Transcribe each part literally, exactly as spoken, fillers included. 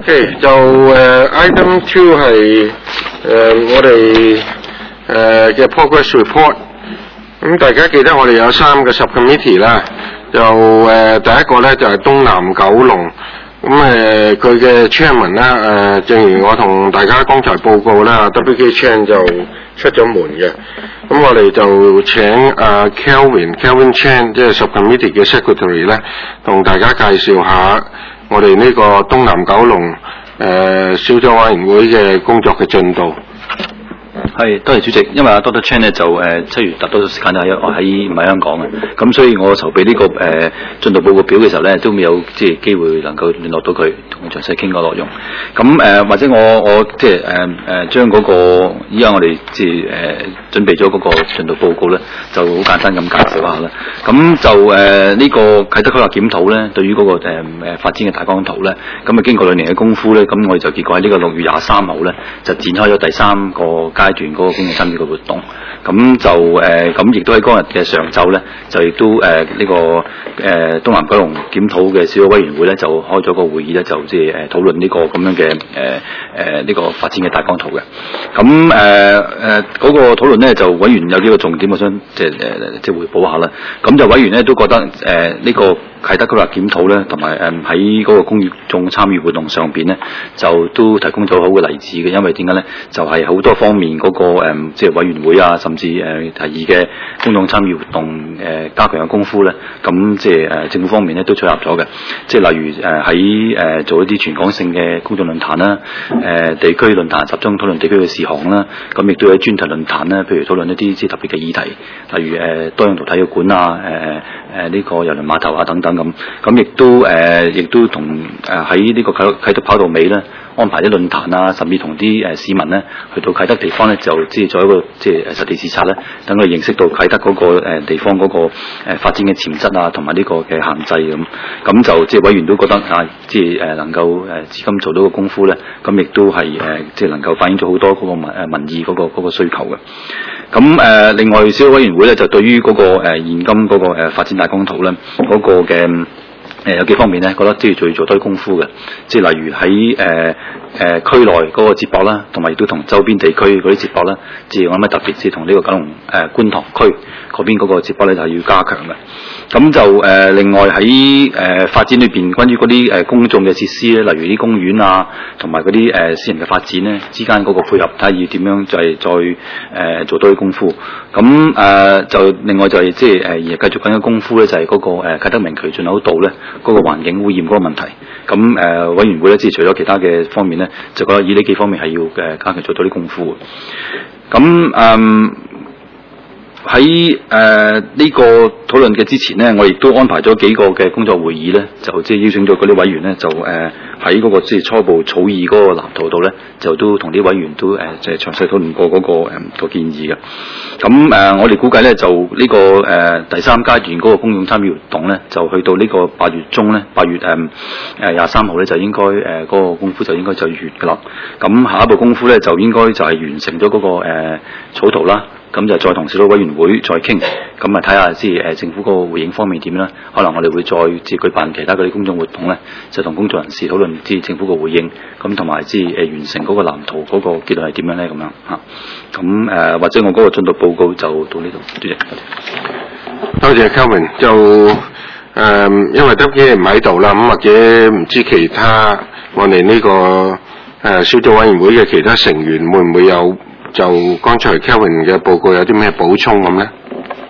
OK， 就誒、uh, item two 係誒、uh, 我哋誒嘅 progress report。咁大家記得我哋有三個 subcommittee 啦，就誒、uh, 第一個咧就係、是、東南九龍。咁誒佢嘅 chairman 啦，誒、呃、正如我同大家剛才報告啦 ，W K Chan 就出咗門嘅。咁我哋就請阿、呃、Kelvin Kelvin Chan 即係 subcommittee 嘅 secretary 咧，同大家介紹下我哋呢個東南九龍誒、呃、小組委員會嘅工作嘅進度。 係，多謝主席。因為阿 Doctor Chan 咧就誒七、呃、月達到時間就喺我喺唔喺香港嘅，咁所以我籌備呢、這個誒進、呃、度報告表嘅時候咧，都未有即係機會能夠聯絡到佢，同佢詳細傾個內容。咁誒、呃、或者我我即係誒誒將嗰個依家我哋即係誒準備咗嗰個進度報告咧，就好簡單咁介紹下啦。咁就誒、呃這個、呢個啟德規劃檢討咧，對於嗰、那個誒誒、呃、發展嘅大綱圖咧，咁啊經過兩年嘅功夫咧，咁我哋就結果喺呢個六月廿三號咧，就展開咗第三個階段嗰個公眾參與嘅活動。咁就誒咁亦都喺嗰日嘅上晝咧，就亦都誒呢、呃這個誒、呃、東南九龍檢討嘅小組委員會咧，就開咗個會議咧，就即係誒討論呢個咁樣嘅誒誒呢個發展嘅大綱圖嘅。咁誒誒嗰個討論咧，就委員有幾個重點，我想即係誒即係彙報下啦。咁就委員咧都覺得誒呢、呃這個啟德規劃檢討咧，同埋誒喺嗰個公眾參與活動上邊咧，就都提供咗好嘅例子嘅。因為點解咧？就係、是、好多方面嗰、那個誒即係委員會啊，甚至誒、呃、提議嘅公眾參與活動誒、呃、加強嘅功夫咧，咁即係誒政府方面咧都配合咗嘅。即係例如誒喺誒做一啲全港性嘅公眾論壇啦，誒、呃、地區論壇集中討論地區嘅事項啦，咁亦都有專題論壇啦，譬如討論一啲即係特別嘅議題，例如誒、呃、多用途體育館啊，誒誒呢個郵輪碼頭啊等等咁，咁亦都誒亦、呃、都同誒喺呢個啟啟德跑道尾咧安排啲論壇啊，甚至同啲誒市民咧去到啟德地方咧，就即係做一個即係實地視察咧，等佢認識到啟德嗰個誒地方嗰個誒發展嘅潛質啊，同埋呢個嘅限制咁，咁就即係委員都覺得啊，即係誒能夠誒至今做到個功夫咧，咁亦都係誒即係能夠反映咗好多嗰個民誒民意嗰個嗰個需求嘅。咁誒、呃、另外小組委員會咧就對於嗰個誒現今嗰個誒發展大綱圖咧嗰個嘅誒、呃、有幾方面咧，覺得即係仲要做多啲功夫嘅，即係例如喺誒誒區內嗰個接駁啦，同埋亦都同周邊地區嗰啲接駁啦，即係我諗特別即係同呢個九龍誒、呃、觀塘區嗰邊嗰個接駁咧就係要加強嘅。咁就誒、呃、另外喺誒、呃、發展裏邊關於嗰啲誒公眾嘅設施咧，例如啲公園啊，同埋嗰啲誒私人嘅發展咧之間嗰個配合，睇下要點樣就係再誒、呃、做多啲功夫。咁誒、呃、就另外就係即係誒而繼續緊嘅功夫咧，就係、是、嗰、那個誒啟德明渠進口道咧嗰、那個環境污染嗰個問題。咁誒、呃、委員會咧，即係除咗其他嘅方面咧，就覺得以呢幾方面係要誒加強做多啲功夫嘅。咁誒喺誒呢個討論嘅之前呢，我亦都安排咗幾個嘅工作會議呢，就即係邀請咗嗰啲委員呢，就誒喺嗰個即係初步草擬嗰個藍圖度呢，就都同啲委員都誒即係詳細討論過嗰、那個誒、呃那個建議嘅。咁誒、呃、我哋估計呢，就呢、這個誒、呃、第三階段嗰個公眾參與活動呢，就去到呢個八月中呢，八月誒誒廿三號呢，就應該誒嗰、呃那個功夫就應該就完㗎啦。咁下一步功夫呢，就應該就係完成咗嗰、那個誒、呃、草圖啦。咁就再同小組委員會再傾，咁啊睇下即係誒政府嗰個回應方面點啦。可能我哋會再即係舉辦其他嗰啲公眾活動咧，就同公眾人士討論即係政府個回應，咁同埋即係誒完成嗰個藍圖嗰個結論係點樣咧咁樣嚇。咁誒、呃、或者我嗰個進度報告就到呢度，多謝。 多謝 Kelvin。就誒、呃、因為 W K 唔喺度啦，咁或者唔知其他我哋呢、這個誒、呃、小組委員會嘅其他成員會唔會有？就剛才 Kelvin 嘅報告有啲咩補充咁咧？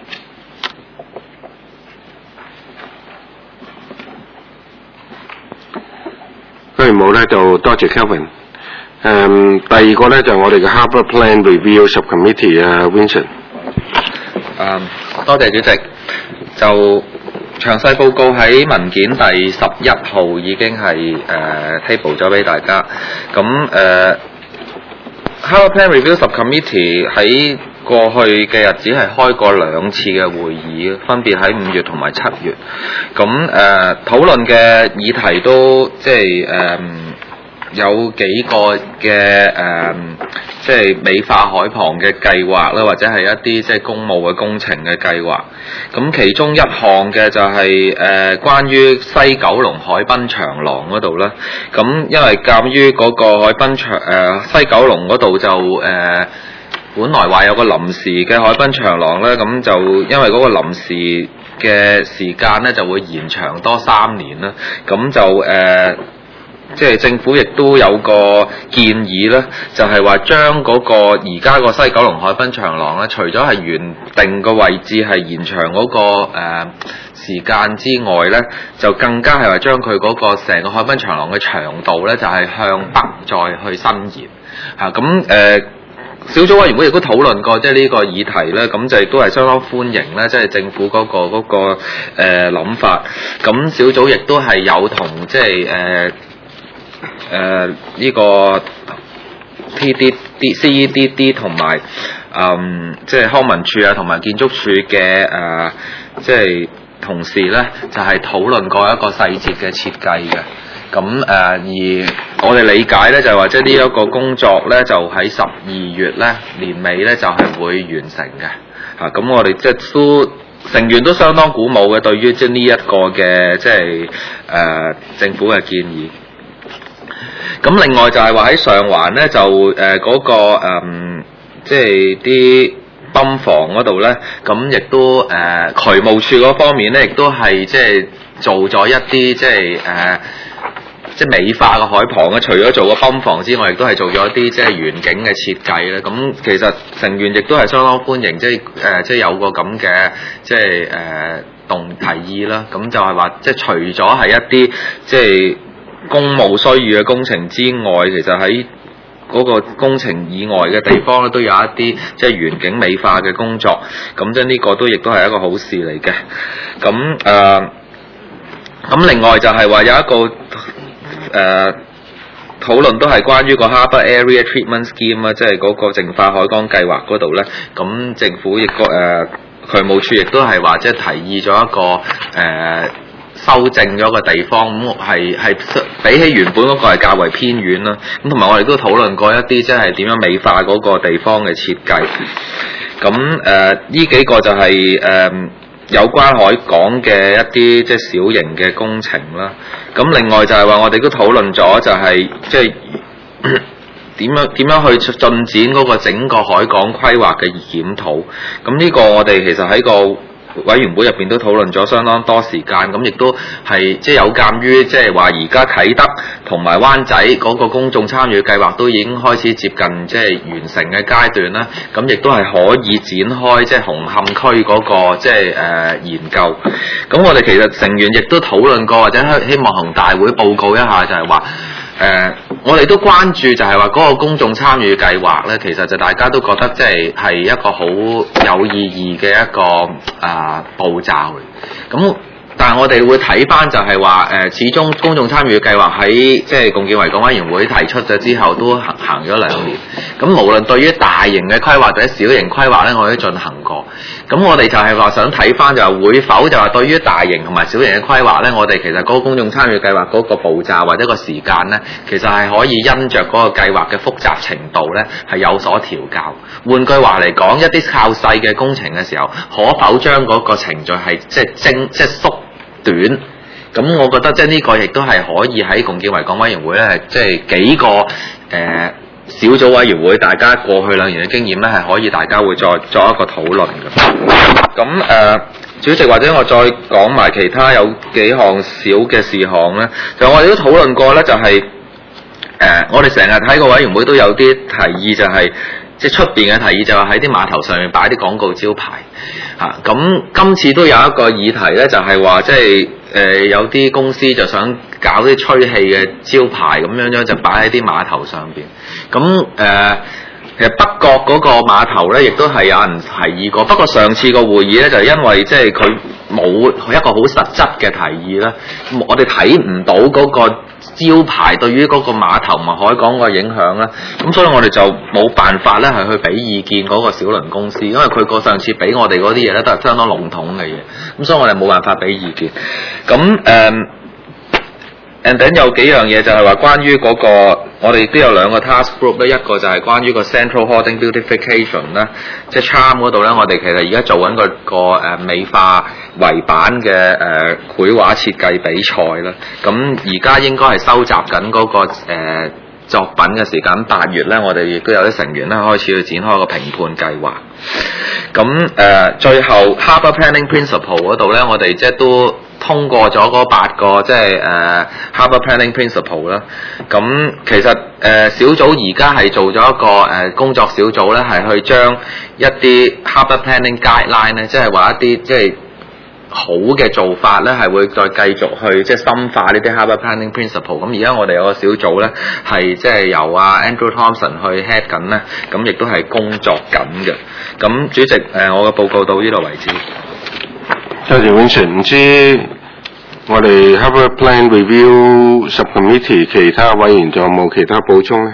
既然冇咧，就多謝 Kelvin。誒，第二個咧就係、我哋嘅 Harbour Plan Review Subcommittee 啊 ，Vincent。 誒，多謝主席。就詳細報告喺文件第十一號已經係誒、呃、table 咗俾大家。咁誒。呃Harbour Plan Review Subcommittee 喺過去嘅日子係開過兩次嘅會議，分別喺五月同埋七月。咁誒、呃、討論嘅議題都即係誒有幾個嘅誒、呃，即係美化海旁嘅計劃啦，或者係一啲即係公務嘅工程嘅計劃。咁其中一項嘅就係、是、誒、呃、關於西九龍海濱長廊嗰度啦。咁因為鑑於嗰個海濱長誒、呃、西九龍嗰度就誒、呃，本來話有個臨時嘅海濱長廊咧，咁就因為嗰個臨時嘅時間咧就會延長多三年啦。咁就誒。呃即係政府亦都有個建議咧，就係話將嗰個而家個西九龍海濱長廊咧，除咗係原定個位置係延長嗰、那個誒、呃、時間之外咧，就更加係話將佢嗰個成個海濱長廊嘅長度咧，就係、是、向北再去伸延嚇。咁、啊、誒、呃、小組委員會亦都討論過即係呢個議題咧，咁就亦都係相當歡迎咧，即係政府嗰、那個嗰、那個誒諗、呃、法。咁小組亦都係有同即係誒。呃誒呢、呃這個 P D D C E D D 同埋嗯即係康文署啊，同埋建築署嘅誒即係同事咧，就係、是、討論過一個細節嘅設計嘅。咁誒、呃、而我哋理解咧，就係話即係呢一個工作咧，就喺十二月咧年尾咧就係、是、會完成嘅。嚇、啊，咁我哋即係都成員都相當鼓舞嘅，對於即係呢一個嘅即係誒政府嘅建議。咁另外就係話喺上環咧，就誒嗰、呃那個、嗯、即係啲泵房嗰度咧，咁亦都誒、呃、渠務署嗰方面咧，亦都係即係做咗一啲即係誒、呃、即係美化嘅海旁咧。除咗做個泵房之外，亦都係做咗一啲即係園景嘅設計咧。咁其實成員亦都係相當歡迎，即係誒、呃、即係有個咁嘅即係誒動提議啦。咁就係話即係除咗係一啲即係公務需要嘅工程之外，其實喺嗰個工程以外嘅地方咧，都有一啲即係園景美化嘅工作。咁即係呢個都亦都係一個好事嚟嘅。咁誒，咁、呃、另外就係話有一個誒、呃、討論都係關於個 Harbour Area Treatment Scheme 啊，即係嗰個淨化海港計劃嗰度咧。咁政府亦個誒渠務署亦都係話即係提議咗一個誒。呃修正咗個地方，咁係係比起原本嗰個係較為偏遠啦。咁同埋我哋都討論過一啲即係點樣美化嗰個地方嘅設計。咁誒呢幾個就係、是、誒、呃、有關海港嘅一啲即係小型嘅工程啦。咁另外就係話我哋都討論咗就係即係點樣點樣去進展嗰個整個海港規劃嘅檢討。咁呢個我哋其實喺個委員會入邊都討論咗相當多時間，咁亦都係即係有鑑於即係話而家啟德同埋灣仔嗰個公眾參與計劃都已經開始接近即係完成嘅階段啦，咁亦都係可以展開即係紅磡區嗰個即係誒研究。咁我哋其實成員亦都討論過，或者希望同大會報告一下，就係話誒我哋都關注就係話嗰個公眾參與計劃咧，其實就大家都覺得即係係一個好有意義嘅一個啊、呃、步驟嚟。咁但係我哋會睇翻就係話誒，始終公眾參與計劃喺即係共建維港委員會提出咗之後，都行行咗兩年。咁無論對於大型嘅規劃或者小型規劃咧，我哋都進行過。咁我哋就係話想睇翻就係會否就係對於大型同埋小型嘅規劃咧，我哋其實嗰個公眾參與計劃嗰個步驟或者個時間咧，其實係可以因着嗰個計劃嘅複雜程度咧係有所調校。換句話嚟講，一啲靠細嘅工程嘅時候，可否將嗰個程序係即係精即係縮短？咁我覺得即係呢個亦都係可以喺共建維港委員會咧，即係幾個誒、呃、小組委員會，大家過去兩年嘅經驗咧，係可以大家會再作一個討論嘅。咁誒、呃，主席或者我再講埋其他有幾項小嘅事項咧，就我哋都討論過咧，就係、是、誒、呃、我哋成日喺個委員會都有啲提議、就是，就係即係出邊嘅提議，就係喺啲碼頭上面擺啲廣告招牌嚇。咁、啊、今次都有一個議題咧，就係話即係。誒、呃、有啲公司就想搞啲吹氣嘅招牌咁樣樣，就擺喺啲碼頭上邊。咁誒、呃，其實北角嗰個碼頭咧，亦都係有人提議過。不過上次個會議咧，就因為即係佢冇一個好實質嘅提議啦，我哋睇唔到嗰個招牌對於嗰個碼頭同埋海港個影響啦。咁所以我哋就冇辦法咧，係去俾意見嗰個小輪公司，因為佢個上次俾我哋嗰啲嘢咧，都係相當籠統嘅嘢。咁所以我哋冇辦法俾意見。咁誒、呃， and then 有幾樣嘢就係話關於嗰、那個，我哋都有兩個 task group 咧，一個就係關於個 Central Hoarding Beautification 啦，即係 Charm 嗰度咧，我哋其實而家做緊個個誒美化圍板嘅誒、呃、繪畫設計比賽啦。咁而家應該係收集緊嗰、那個、呃、作品嘅時間，八月咧，我哋亦都有啲成員咧開始去展開一個評判計劃。咁誒、呃、最後 Harbour Planning Principle 嗰度咧，我哋即係都通過咗嗰八個即係誒、呃、Harbour Planning Principle 啦。咁其實誒、呃、小組而家係做咗一個誒、呃、工作小組咧，係去將一啲 Harbour Planning Guideline 咧，即係話一啲即係好嘅做法咧，係會再繼續去即係深化呢啲 Harbour Planning Principle。咁而家我哋有個小組咧，係即係由阿 Andrew Thompson 去 head 緊咧，咁亦都係工作緊嘅。咁主席誒、呃，我嘅報告到呢度為止。 多謝 Vincent， 唔知我哋 Harbour Plan Review Subcommittee 其他委員仲有冇其他補充咧？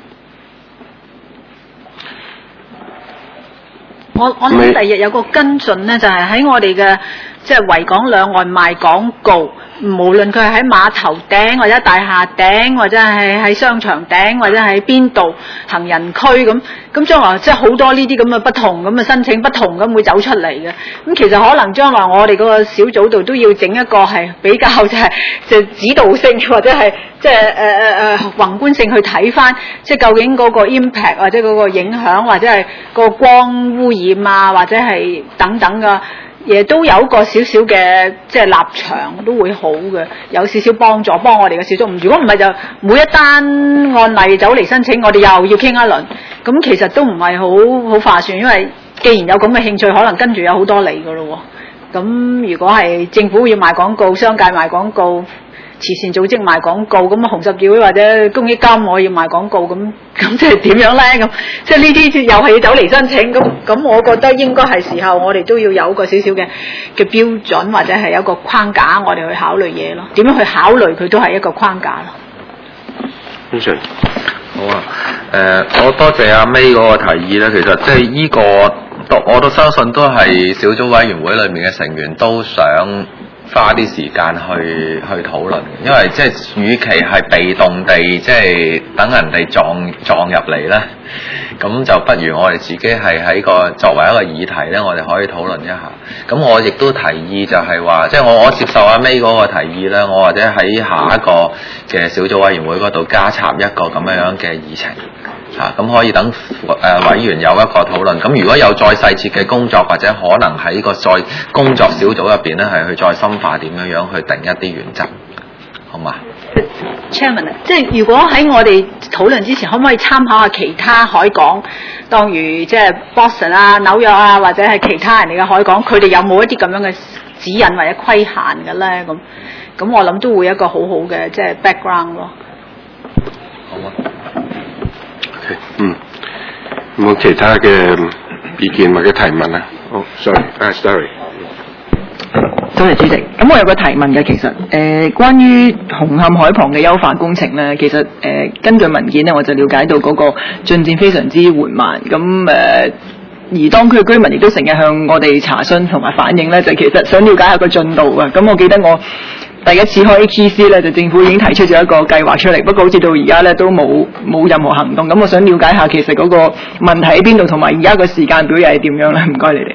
我我諗第日有個跟進咧，就係、是、喺我哋嘅即係維港兩岸賣廣告，無論佢係喺碼頭頂或者大廈頂，或者係喺商場頂，或者喺邊度行人區咁，咁將來即係好多呢啲咁嘅不同咁嘅申請，不同咁會走出嚟嘅。咁其實可能將來我哋嗰個小組度都要整一個係比較就係即係指導性或者係即係誒誒誒宏觀性去睇翻，即係究竟嗰個 impact 或者嗰個影響或者係個光污染啊，或者係等等嘅。嘢都有個少少嘅即係立場都會好嘅，有少少幫助幫我哋嘅小組。如果唔係就每一單案例走嚟申請，我哋又要傾一輪，咁其實都唔係好好划算，因為既然有咁嘅興趣，可能跟住有好多嚟㗎咯喎。咁如果係政府要賣廣告，商界賣廣告，慈善組織賣廣告，咁紅十字會或者公益金我要賣廣告，咁咁即係點樣咧？咁即係呢啲又係要走嚟申請，咁咁我覺得應該係時候我哋都要有個少少嘅嘅標準，或者係有一個框架，我哋去考慮嘢咯。點樣去考慮佢都係一個框架咯。 非常好啊，誒、呃，我多謝阿 May 嗰個提議咧。其實即係呢個，我都相信都係小組委員會裏面嘅成員都想花啲時間去去討論，因為即係與其係被動地即係等人哋撞撞入嚟咧，咁就不如我哋自己係喺個作為一個議題咧，我哋可以討論一下。咁我亦都提議就係話，即係我我接受阿 May 嗰個提議咧，我或者喺下一個嘅小組委員會嗰度加插一個咁樣樣嘅議程。嚇、啊，咁可以等誒、呃、委員有一個討論。咁如果有再細節嘅工作，或者可能喺個再工作小組入邊咧，係去再深化點樣樣去定一啲原則，好嘛 ？Chairman 啊，即係如果喺我哋討論之前，可唔可以參考下其他海港，當如即係 Boston 啊、紐約啊，或者係其他人哋嘅海港，佢哋有冇一啲咁樣嘅指引或者規限嘅咧？咁咁我諗都會一個好好嘅即係 background 咯。 好啊。 嗯，冇其他嘅意見或者提問啊？好、oh, ，sorry，啊、uh, 多謝主席。咁我有個提問嘅，其實誒、呃、關於紅磡海旁嘅優化工程咧，其實誒、呃、根據文件咧，我就了解到嗰個進展非常之緩慢。咁誒、呃、而當區嘅居民亦都成日向我哋查詢同埋反映咧，就其實想了解下個進度啊。咁我記得我第一次開 A T C 咧，就政府已經提出咗一個計劃出嚟，不過好似到而家咧都冇冇任何行動。咁我想了解下，其實嗰個問題喺邊度，同埋而家個時間表又係點樣咧？唔該你哋。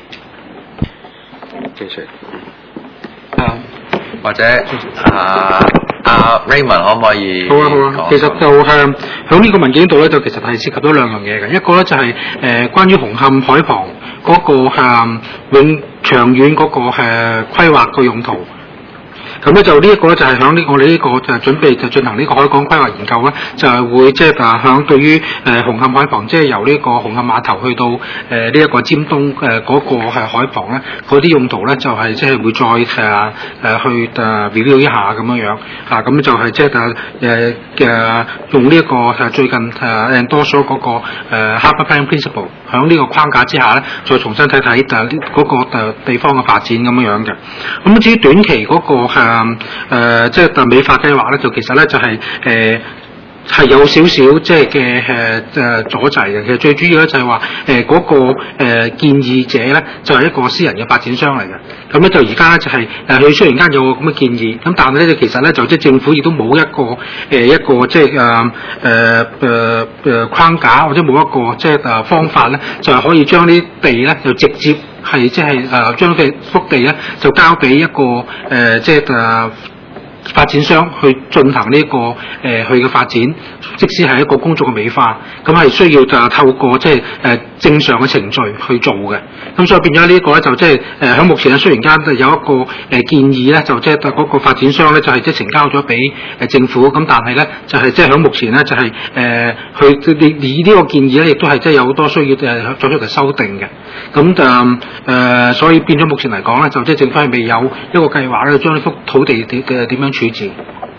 謝謝。 啊，或者啊啊 Raymond 可唔可以？ 好啊好啊，其實就係喺呢個文件度咧，就其實係涉及到兩樣嘢嘅。一個咧就係、是、誒、呃、關於紅磡海旁嗰、那個誒、呃、永長遠嗰、那個誒、呃、規劃個用途。咁咧就呢一個咧就係響呢我哋呢個就係準備就進行呢個海港規劃研究咧，就係、是、會即係啊響對於誒、呃、紅磡海旁，即係由呢個紅磡碼頭去到誒呢一個尖東誒嗰、呃那個係海旁咧，嗰啲用途咧就係即係會再誒誒、呃、去誒 review 一下咁樣樣啊，咁就係即係誒誒嘅用呢、這、一個誒最近誒 endorse 咗嗰個誒 Harbour Planning Principle 響呢個框架之下咧，再重新睇睇誒嗰個誒地方嘅發展咁樣樣嘅。咁至於短期嗰、那個誒誒、呃，即係美化計劃咧，就其實咧就係、是、誒、呃、 係有少少即係嘅誒誒阻滯嘅。其實最主要咧就係話誒嗰個誒、呃、建議者咧就係、是、一個私人嘅發展商嚟嘅。咁咧就而家咧就係誒佢雖然間有個咁嘅建議，咁但係咧其實咧就即係政府亦都冇一個誒、呃、一個即係誒誒誒誒框架或者冇一個即係誒方法咧，就係可以將啲地咧就直接係即係誒將嘅幅地咧就交俾一個誒、呃、即係誒。呃發展商去進行呢、這個誒佢嘅發展，即使係一個工作嘅美化，咁係需要就透過即係誒正常嘅程序去做嘅。咁所以變咗呢一個咧就即係誒喺目前咧雖然間有一個誒建議咧就即係嗰個發展商咧就係即係呈交咗俾誒政府，咁但係咧就係即係喺目前咧就係誒佢你以呢個建議咧亦都係即係有好多需要誒作出嘅修訂嘅。咁就誒所以變咗目前嚟講咧就即係政府係未有一個計劃咧將呢幅土地嘅點樣處置。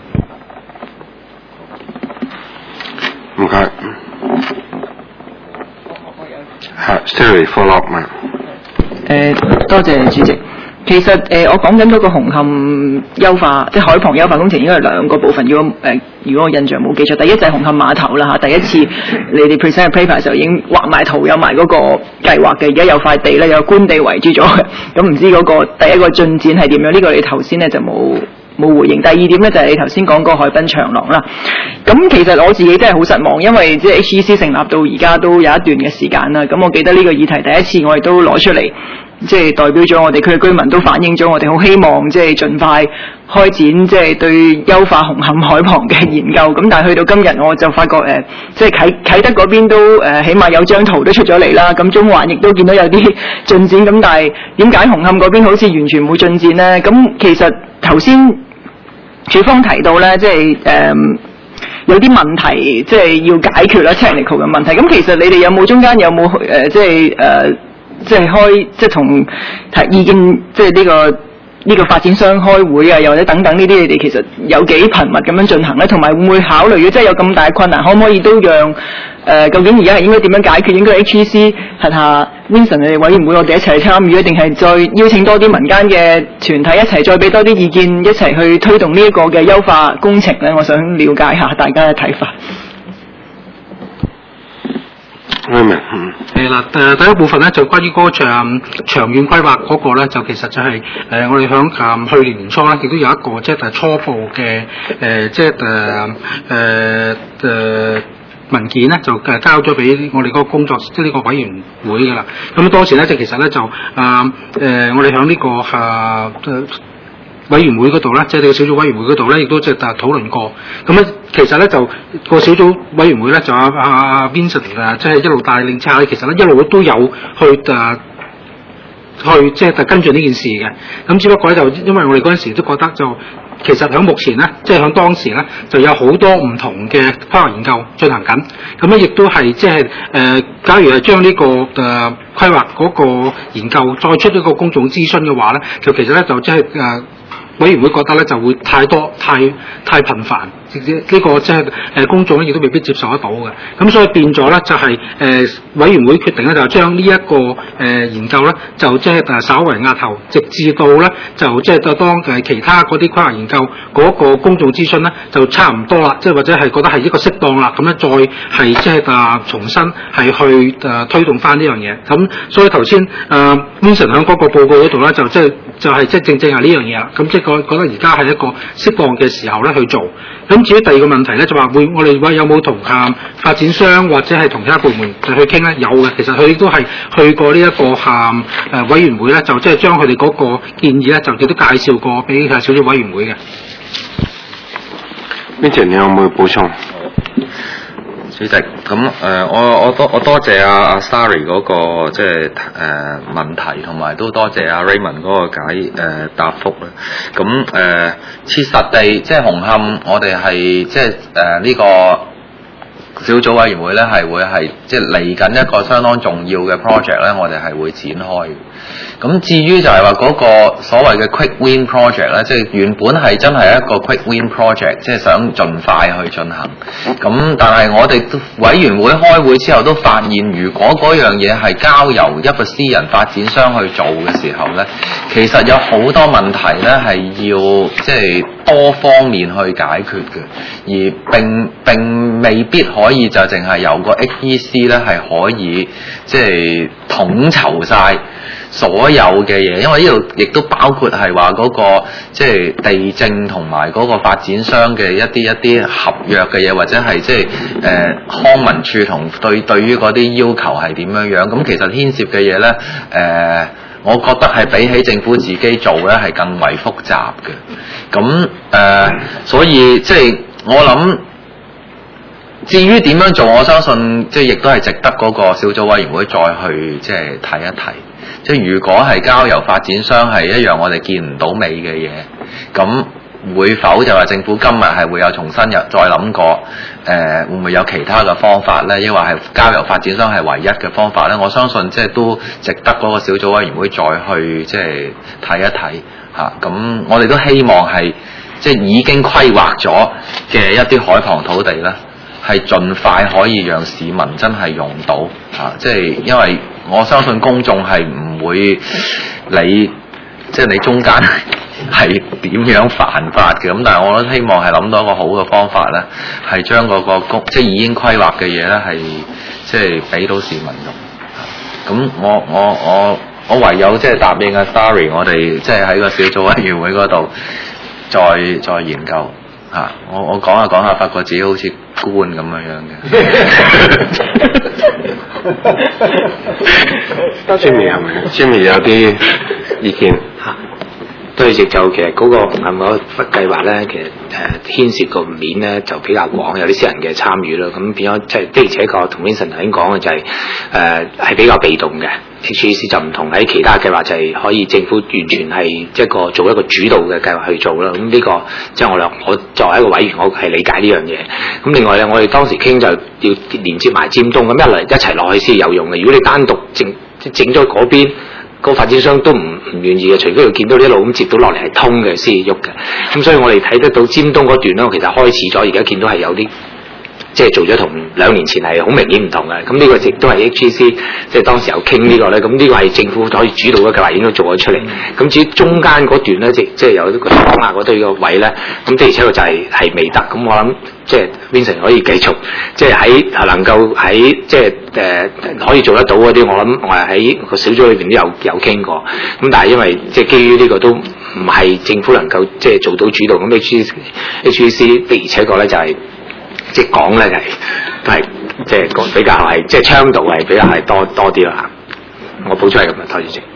唔該。係 Sterry follow up 嘛？ 誒，多謝主席。其實誒、呃，我講緊嗰個紅磡優化，即係海旁優化工程，應該係兩個部分。如果誒、呃，如果我印象冇記錯，第一就係紅磡碼頭啦嚇。第一次你哋 present paper 嘅時候已經畫埋圖，有埋嗰個計劃嘅。而家有塊地咧，有官地圍住咗嘅。咁唔知嗰個第一個進展係點樣？呢、這個你頭先咧就冇冇回應。第二點咧就係、是、你頭先講嗰個海濱長廊啦。咁其實我自己真係好失望，因為即係 H E C 成立到而家都有一段嘅時間啦。咁我記得呢個議題第一次我哋都攞出嚟。即係代表咗我哋區嘅居民都反映咗，我哋好希望即係盡快開展即係對優化紅磡海旁嘅研究。咁但係去到今日，我就發覺誒、呃，即係啟啟德嗰邊都誒、呃，起碼有張圖都出咗嚟啦。咁中環亦都見到有啲進展。咁但係點解紅磡嗰邊好似完全冇進展呢？咁其實頭先署方提到咧，即係誒、呃、有啲問題即係要解決啦 technical 嘅問題。咁其實你哋有冇中間有冇誒、呃、即係誒？呃即係開，即係同提意見，即係呢個呢個發展商開會啊，又或者等等呢啲，你哋其實有幾頻密咁樣進行咧？同埋會唔會考慮，如果真係有咁大嘅困難，可唔可以都讓誒、呃？究竟而家係應該點樣解決？應該 H E C 轄下 Vincent 你哋委員會，我哋一齊去參與，一定係再邀請多啲民間嘅團體一齊，再俾多啲意見，一齊去推動呢一個嘅優化工程咧？我想了解下大家嘅睇法。 我明，嗯。 係啦，誒第一部分咧就關於嗰個長長遠規劃嗰個咧，就其實就係、是、誒、呃、我哋響誒去年年初咧，亦都有一個即係初步嘅誒即係誒誒誒文件咧，就誒交咗俾我哋嗰個工作即係呢個委員會㗎啦。咁當時咧就其實咧就啊誒、呃、我哋響呢個誒。呃委員會嗰度咧，即係你個小組委員會嗰度咧，亦都即係討論過。咁咧，其實咧就個小組委員會咧，就阿阿阿 Vincent 啊，即係一路帶領之下咧，其實咧一路都有去誒、啊、去即係跟進呢件事嘅。咁只不過咧就因為我哋嗰陣時都覺得就其實喺目前咧，即係喺當時咧，就有好多唔同嘅規劃研究進行緊。咁咧亦都係即係誒，假如係將呢個誒規劃嗰個研究再出一個公眾諮詢嘅話咧，就其實咧就即係誒。委員會覺得咧就會太多、太太頻繁，直接呢個即係誒公眾咧亦都未必接受得到嘅。咁所以變咗咧就係、是、誒、呃、委員會決定咧就將呢一個誒、呃、研究咧就即係誒稍為壓後，直至到咧就即係當誒其他嗰啲規劃研究嗰個公眾諮詢咧就差唔多啦，即係或者係覺得係一個適當啦，咁咧再係即係誒重新係去誒、呃、推動翻呢樣嘢。咁所以頭先誒 Vincent 喺嗰個報告嗰度咧就即係就係即係正正係呢樣嘢啦。咁即係我覺得而家係一個適當嘅時候咧去做。咁至於第二個問題咧，就話會我哋話有冇同啊發展商或者係同其他部門就去傾咧？有嘅，其實佢都係去過呢一個啊誒委員會咧，就即係將佢哋嗰個建議咧，就亦都介紹過俾小組委員會嘅。 Vincent，你有冇補充？ 主席，咁誒、呃，我我多我多謝阿、啊、阿 Starry 嗰、那個即係誒問題，同埋都多謝阿、啊、Raymond 嗰個解誒、呃、答覆啦。咁誒、呃，切實地即係紅磡，我哋係即係誒呢個小組委員會咧，係會係即係嚟緊一個相當重要嘅 project 咧，我哋係會展開。咁至於就係話嗰個所謂嘅 quick win project 咧，即係原本係真係一個 quick win project，即係想盡快去進行。咁但係我哋委員會開會之後都發現，如果嗰樣嘢係交由一個私人發展商去做嘅時候咧，其實有好多問題咧係要即係多方面去解決嘅，而並並未必可以就淨係由個 H E C 咧係可以即係統籌晒所有嘅嘢，因為呢度亦都包括係話嗰個即係地政同埋嗰個發展商嘅一啲一啲合約嘅嘢，或者係即係誒康文署同對對於嗰啲要求係點樣樣，咁其實牽涉嘅嘢咧誒我覺得係比起政府自己做咧係更為複雜嘅，咁誒、呃，所以即係我諗，至於點樣做，我相信即係亦都係值得嗰個小組委員會再去即係睇一睇。即係如果係交由發展商係一樣我哋見唔到尾嘅嘢，咁會否就話政府今日係會有重新又再諗過？誒、呃、會唔會有其他嘅方法咧？抑或係交由發展商係唯一嘅方法咧？我相信即係都值得嗰個小組委員會再去即係睇一睇嚇。咁、啊、我哋都希望係即係已經規劃咗嘅一啲海旁土地咧，係盡快可以讓市民真係用到嚇、啊。即係因為我相信公眾係唔會理即係你中間係點樣犯法嘅，咁但係我都希望係諗到一個好嘅方法咧，係將嗰個公即係已經規劃嘅嘢咧，係即係俾到市民用。咁我我我我唯有即係答應阿 Starry， 我哋即係喺個小組委員會嗰度再再研究嚇。我我講下講下，發覺自己好似官咁樣樣嘅。 Jimmy 係咪 ？Jimmy 有啲意見嚇。 對直就其實嗰個紅磡嗰個計劃咧，其實誒、呃、牽涉個面咧就比較廣，有啲私人嘅參與咯。咁變咗即係的而且確同 Vincent 頭先講嘅就係誒係比較被動嘅。H E C 就唔同喺其他計劃，就係可以政府完全係一個做一個主導嘅計劃去做啦。咁呢、這個即係、就是、我哋我作為一個委員，我係理解呢樣嘢。咁另外咧，我哋當時傾就要連接埋尖東，咁一嚟一齊落去先有用嘅。如果你單獨整整咗嗰邊，個發展商都唔唔願意嘅，除非佢見到呢一路咁接到落嚟係通嘅先喐嘅。咁所以我哋睇得到尖東嗰段咧，其實開始咗，而家見到係有啲即係做咗同兩年前係好明顯唔同嘅。咁呢個亦都係 H E C 即係當時有傾呢個咧。咁呢個係政府可以主導嘅計劃，應該做咗出嚟。咁至於中間嗰段咧，即即係有一個倉下嗰堆個位咧，咁的而且確就係係未得。咁我諗即係 Vincent 可以繼續，即係喺能夠喺即係誒、呃、可以做得到嗰啲，我諗我係喺個小組裏邊都有有傾過。咁但係因為即係基於呢個都唔係政府能夠即係做到主導，咁 H E C 的而且確咧就係、是。即係講咧係都係即係比較係即係倡導係比較係多多啲啦。我補充係咁啊，多謝主席。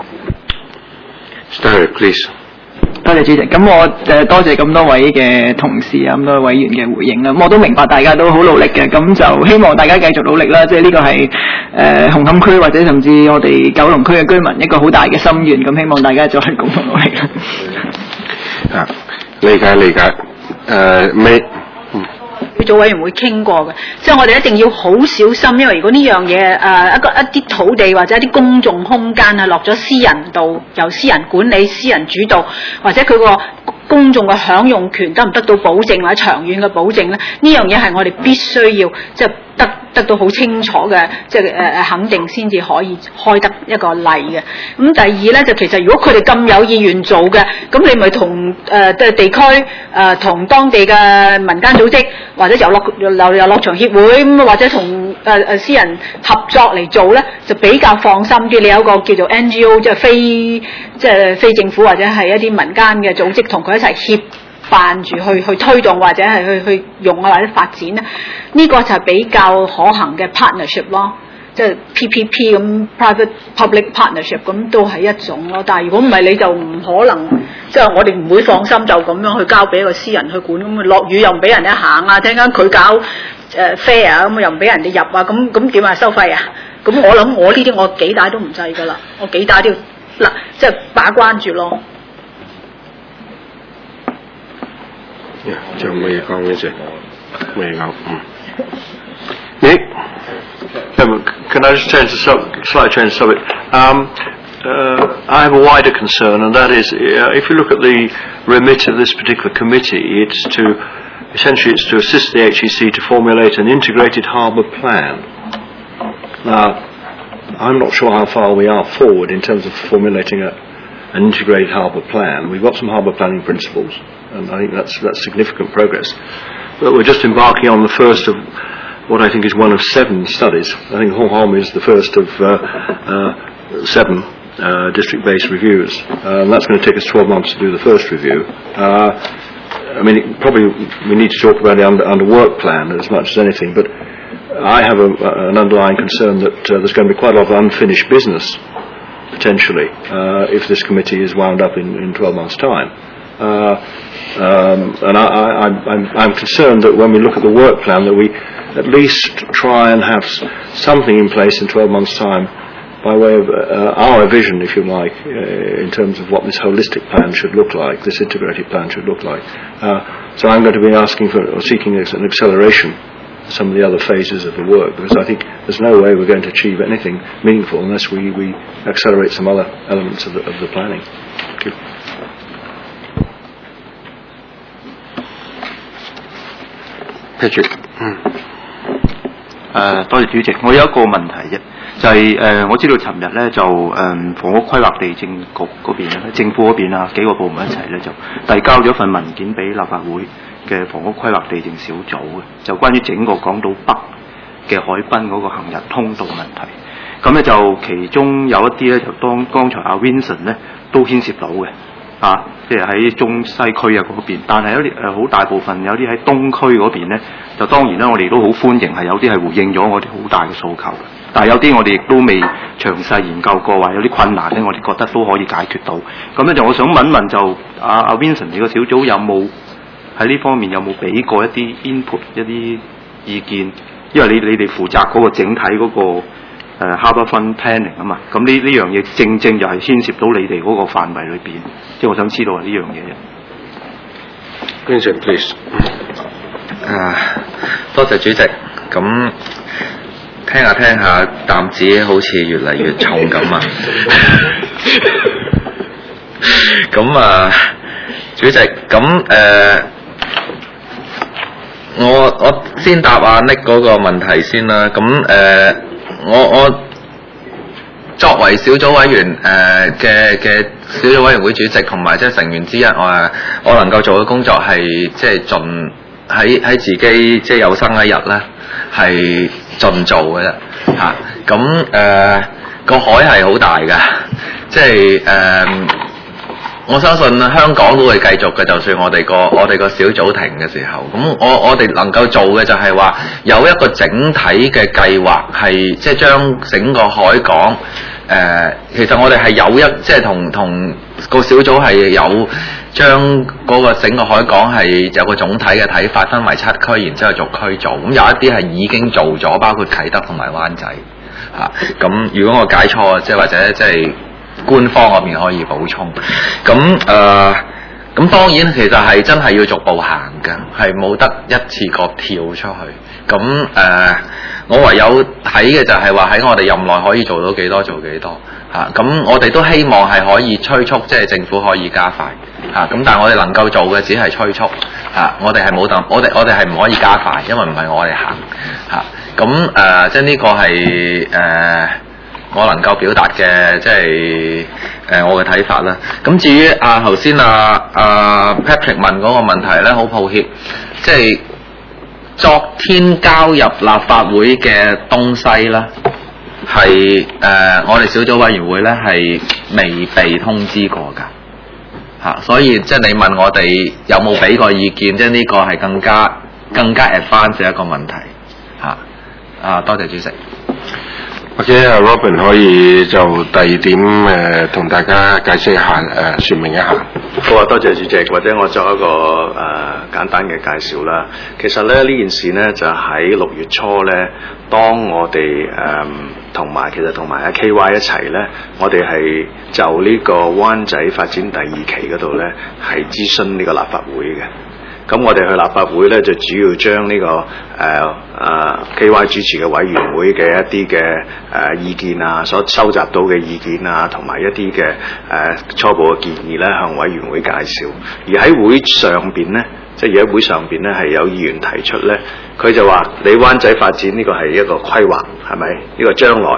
Starry, please。 多謝主席。咁我誒多謝咁多位嘅同事啊，咁多位委員嘅回應啦。咁我都明白大家都好努力嘅，咁就希望大家繼續努力啦。即係呢個係誒、呃、紅磡區或者甚至我哋九龍區嘅居民一個好大嘅心願。咁希望大家再共同努力啦。 啊，理解理解。誒、呃、未。 小組委員會傾過嘅，即係我哋一定要好小心，因為如果呢樣嘢誒一個一啲土地或者一啲公眾空間啊落咗私人度，由私人管理、私人主導，或者佢個公眾嘅享用權得唔得到保證或者長遠嘅保證咧？呢樣嘢係我哋必須要即係得得到好清楚嘅，即係誒誒肯定先至可以開得一個例嘅。咁第二咧就其實如果佢哋咁有意願做嘅，咁你咪同誒即係地區誒同、呃、當地嘅民間組織或者遊樂遊遊遊樂場協會咁，或者同誒誒私人合作嚟做咧，就比較放心啲。你有一個叫做 N G O， 即係非即係非政府或者係一啲民間嘅組織，同佢一齊協辦住去去推動或者係去去用啊或者發展咧，呢、這個就係比較可行嘅 partnership 咯，即係 P P P 咁 private public partnership 咁都係一種咯。但係如果唔係你就唔可能，即係我哋唔會放心就咁樣去交俾一個私人去管，咁落雨又唔俾人哋行啊，聽間佢搞誒 fair 啊，咁又唔俾人哋入啊，咁咁點啊收費啊？咁我諗我呢啲我幾大都唔制㗎啦，我幾大都要嗱即係把關住咯。 仲有冇嘢講嘅啫？冇嘢講，嗯。你 Can I just change the sub, slightly change the subject? Um, uh, I have a wider concern, and that is, uh, if you look at the remit of this particular committee, it's to essentially it's to assist the H E C to formulate an integrated harbour plan. Now, I'm not sure how far we are forward in terms of formulating a, an integrated harbour plan. We've got some harbour planning principles. and I think that's that's significant progress. But we're just embarking on the first of what I think is one of seven studies. I think Hong Kong is the first of uh, uh, seven uh, district-based reviews, uh, and that's going to take us twelve months to do the first review. Uh, I mean, it, probably we need to talk about the under, under work plan as much as anything, but I have a, an underlying concern that uh, there's going to be quite a lot of unfinished business, potentially, uh, if this committee is wound up in, in twelve months' time. Uh, um, and I, I, I'm, I'm concerned that when we look at the work plan, that we at least try and have something in place in twelve months' time by way of uh, our vision, if you like, uh, in terms of what this holistic plan should look like, this integrated plan should look like. Uh, so I'm going to be asking for, or seeking an acceleration of some of the other phases of the work, because I think there's no way we're going to achieve anything meaningful unless we, we accelerate some other elements of the, of the planning. Thank you. Patrick. 誒，多謝主席。我有一個問題啫，就係、是、誒、呃，我知道尋日咧就誒、嗯、房屋規劃地政局嗰邊咧，政府嗰邊啊幾個部門一齊咧就遞交咗份文件俾立法會嘅房屋規劃地政小組嘅，就關於整個港島北嘅海濱嗰個行人通道問題。咁咧就其中有一啲咧就當剛才阿 Vincent 咧都牽涉到嘅。啊，即係喺中西區啊嗰邊，但係有啲誒好大部分有啲喺東區嗰邊咧，就當然啦，我哋都好歡迎，係有啲係回應咗我哋好大嘅訴求。但係有啲我哋亦都未詳細研究過，話有啲困難咧，我哋覺得都可以解決到。咁咧就我想問問就阿阿 Vincent 你個小組有冇喺呢方面有冇俾過一啲 input 一啲意見？因為你你哋負責嗰個整體嗰、嗰個。誒 Harbourfront Planning 啊嘛，咁呢呢樣嘢正正就係牽涉到你哋嗰個範圍裏邊，即係我想知道係呢樣嘢。 Vincent, please. 啊，多謝主席。咁聽下聽下，擔子好似越嚟越重咁啊！咁啊，主席，咁誒、呃，我我先答阿 Nick 嗰個問題先啦。咁誒。呃我我作為小組委員誒嘅嘅小組委員會主席同埋即係成員之一，我我能夠做嘅工作係即係盡喺喺自己即係有生一日咧係盡做嘅啫嚇。咁誒個海係好大㗎，即係誒。呃我相信香港都會繼續嘅，就算我哋個我哋個小組停嘅時候，咁我我哋能夠做嘅就係話有一個整體嘅計劃，係即係將整個海港誒、呃，其實我哋係有一即係同同個小組係有將嗰個整個海港係有個總體嘅睇法，分為七區，然之後逐區做。咁有一啲係已經做咗，包括啟德同埋灣仔嚇。咁、啊、如果我解錯，即係或者即係。官方嗰邊可以補充，咁誒，咁、呃、當然其實係真係要逐步行嘅，係冇得一次過跳出去。咁誒、呃，我唯有睇嘅就係話喺我哋任內可以做到幾多做幾多嚇。咁、啊、我哋都希望係可以催促，即係政府可以加快嚇。咁、啊、但係我哋能夠做嘅只係催促嚇、啊，我哋係冇得，我哋我哋係唔可以加快，因為唔係我哋行嚇。咁、啊、誒，即係呢個係誒。呃我能夠表達嘅即係誒、呃、我嘅睇法啦。咁至於啊頭先啊啊 Patrick 問嗰個問題咧，好抱歉，即係昨天交入立法會嘅東西啦，係誒、呃、我哋小組委員會咧係未被通知過㗎嚇、啊，所以即係你問我哋有冇俾過意見，即係呢個係更加更加 advance 嘅一個問題嚇。啊，多謝主席。 或者阿 Robin 可以就第二點誒同、呃、大家解釋一下誒、呃，説明一下。 好啊，多謝主席。或者我作一個誒、呃、簡單嘅介紹啦。其實咧呢件事呢，就喺六月初呢，當我哋誒同埋其實同埋阿 K Y 一齊呢，我哋係就呢個灣仔發展第二期嗰度呢，係諮詢呢個立法會嘅。咁我哋去立法會咧，就主要將呢、這個誒誒、呃呃、K Y 主持嘅委員會嘅一啲嘅誒意見啊，所收集到嘅意見啊，同埋一啲嘅誒初步嘅建議咧，向委員會介紹。而喺會上邊咧，即係而喺會上邊咧，係有議員提出咧，佢就話你灣仔發展呢個係一個規劃，係咪？呢、這個將來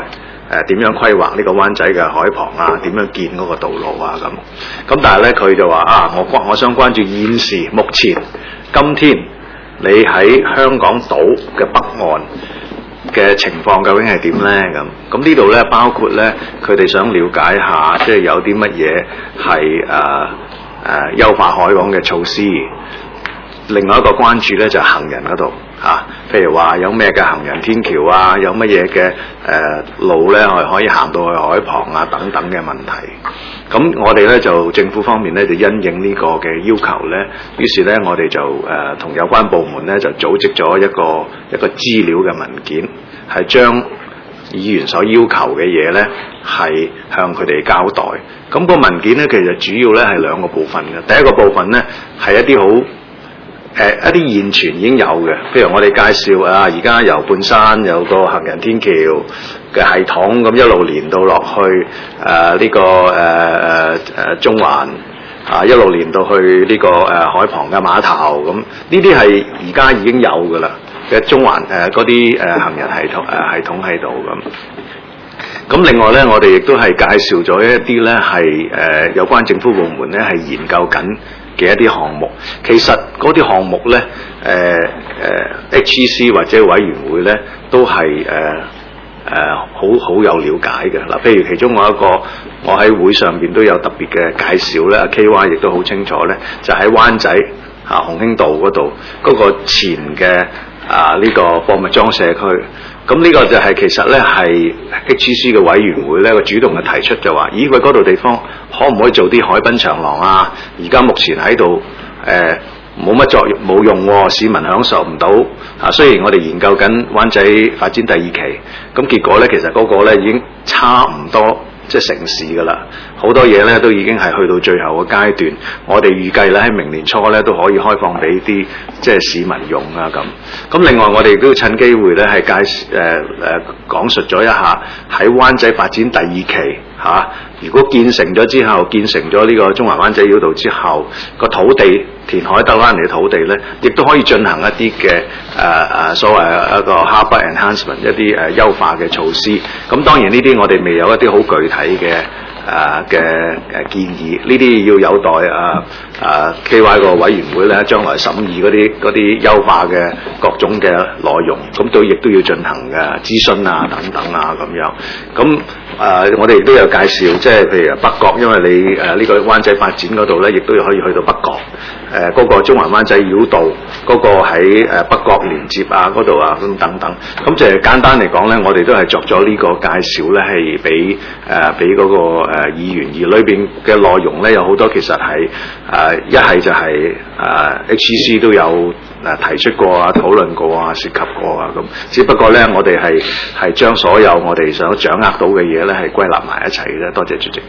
誒點樣規劃呢個灣仔嘅海旁啊，點樣建嗰個道路啊咁。咁但係咧佢就話啊，我關我想關注現時目前今天你喺香港島嘅北岸嘅情況究竟係點咧？咁咁呢度咧包括咧佢哋想了解下，即係有啲乜嘢係誒誒優化海港嘅措施。另外一個關注咧就係、行人嗰度嚇，譬如話有咩嘅行人天橋啊，有乜嘢嘅誒路咧，我哋可以行到去海旁啊等等嘅問題。咁我哋咧就政府方面咧就因應呢個嘅要求咧，於是咧我哋就誒同、呃、有關部門咧就組織咗一個一個資料嘅文件，係將議員所要求嘅嘢咧係向佢哋交代。咁、那個文件咧其實主要咧係兩個部分嘅，第一個部分咧係一啲好誒一啲現存已經有嘅，譬如我哋介紹啊，而家由半山有個行人天橋嘅系統，咁一路連到落去誒呢、呃這個誒誒誒中環啊，一路連到去呢、這個誒、呃、海旁嘅碼頭，咁呢啲係而家已經有㗎啦嘅中環誒嗰啲誒行人系統誒、呃、系統喺度咁。咁另外咧，我哋亦都係介紹咗一啲咧係誒有關政府部門咧係研究緊嘅一啲項目。其實嗰啲項目咧，誒、呃、誒、呃、H E C 或者委員會咧都係誒誒好好有了解嘅。嗱，譬如其中我一個，我喺會上邊都有特別嘅介紹咧，阿 K Y 亦都好清楚咧，就喺、是、灣仔啊鴻興道嗰度嗰個前嘅啊呢、這個貨物裝社區。咁呢個就係其實咧係 H E C 嘅委員會咧個主動嘅提出就話，咦喂嗰度地方可唔可以做啲海濱長廊啊？而家目前喺度誒冇乜作用冇用喎、啊，市民享受唔到啊。雖然我哋研究緊灣仔發展第二期，咁結果咧其實嗰個咧已經差唔多即係成事㗎啦。好多嘢咧都已經係去到最後嘅階段，我哋預計咧喺明年初咧都可以開放俾啲即係市民用啊咁。咁另外我哋亦都要趁機會咧係介誒誒講述咗一下喺灣仔發展第二期嚇、啊，如果建成咗之後，建成咗呢個中環灣仔繞道之後，個土地填海得翻嚟嘅土地咧，亦都可以進行一啲嘅誒誒所謂一個 harbour enhancement 一啲誒優化嘅措施。咁當然呢啲我哋未有一啲好具體嘅。誒嘅誒建議，呢啲要有待啊啊 K Y 個委員會咧，將來審議嗰啲嗰啲優化嘅各種嘅內容，咁都亦都要進行嘅諮詢啊等等啊咁樣。咁誒、呃、我哋亦都有介紹，即係譬如北角，因為你誒呢、呃這個灣仔發展嗰度咧，亦都可以去到北角。誒、呃、嗰、那個中環灣仔繞道嗰、那個喺誒北角連接啊嗰度啊咁等等。咁就係簡單嚟講咧，我哋都係作咗呢個介紹咧，係俾誒俾嗰個誒議員，而裏邊嘅內容咧有好多其實係誒一係就係、是、誒、呃、H E C 都有誒提出過啊、討論過啊、涉及過啊咁。只不過咧，我哋係係將所有我哋想掌握到嘅嘢咧係歸納埋一齊嘅。多謝主席。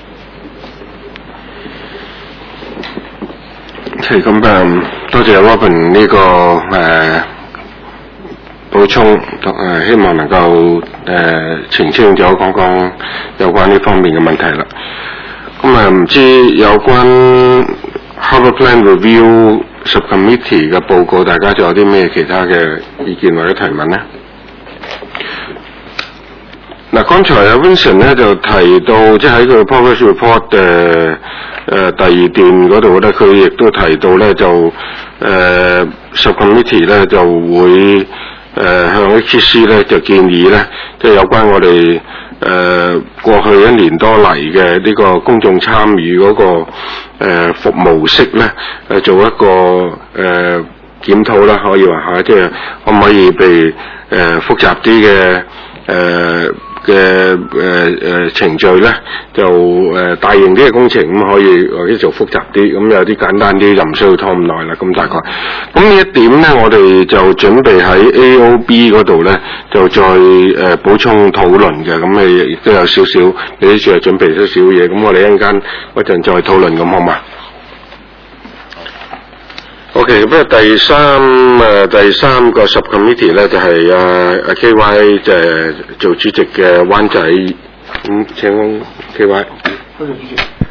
係咁誒，多謝 Robin 呢、這個誒、呃、補充，誒、呃、希望能夠誒、呃、澄清咗講講有關呢方面嘅問題啦。咁啊，唔知有關 Harbour Plan Review Subcommittee 嘅報告，大家仲有啲咩其他嘅意見或者提問呢？嗱，剛才阿 Vincent 咧就提到，即係喺佢 Progress Report 誒、呃、第二段嗰度咧，佢亦都提到咧就誒、呃、Subcommittee 咧就會誒、呃、向 H E C 咧就建議咧，即係有關我哋誒、呃、過去一年多嚟嘅呢個公眾參與嗰、那個誒、呃、服務式咧，誒做一個誒、呃、檢討啦，可以話嚇，即係可唔可以被誒、呃、複雜啲嘅誒嘅誒誒程序咧，就誒、呃、大型啲嘅工程咁可以或者做複雜啲，咁有啲簡單啲就唔需要拖咁耐啦。咁大概咁呢一點咧，我哋就準備喺 A O B 嗰度咧，就再誒、呃、補充討論嘅。咁誒亦都有少少，你呢處係準備咗少嘢，咁我哋一陣間嗰陣再討論咁好嘛？ OK， 咁啊第三誒第三個 subcommittee 咧就係阿阿 K Y 就係做主席嘅灣仔，咁請 K Y。多謝主席。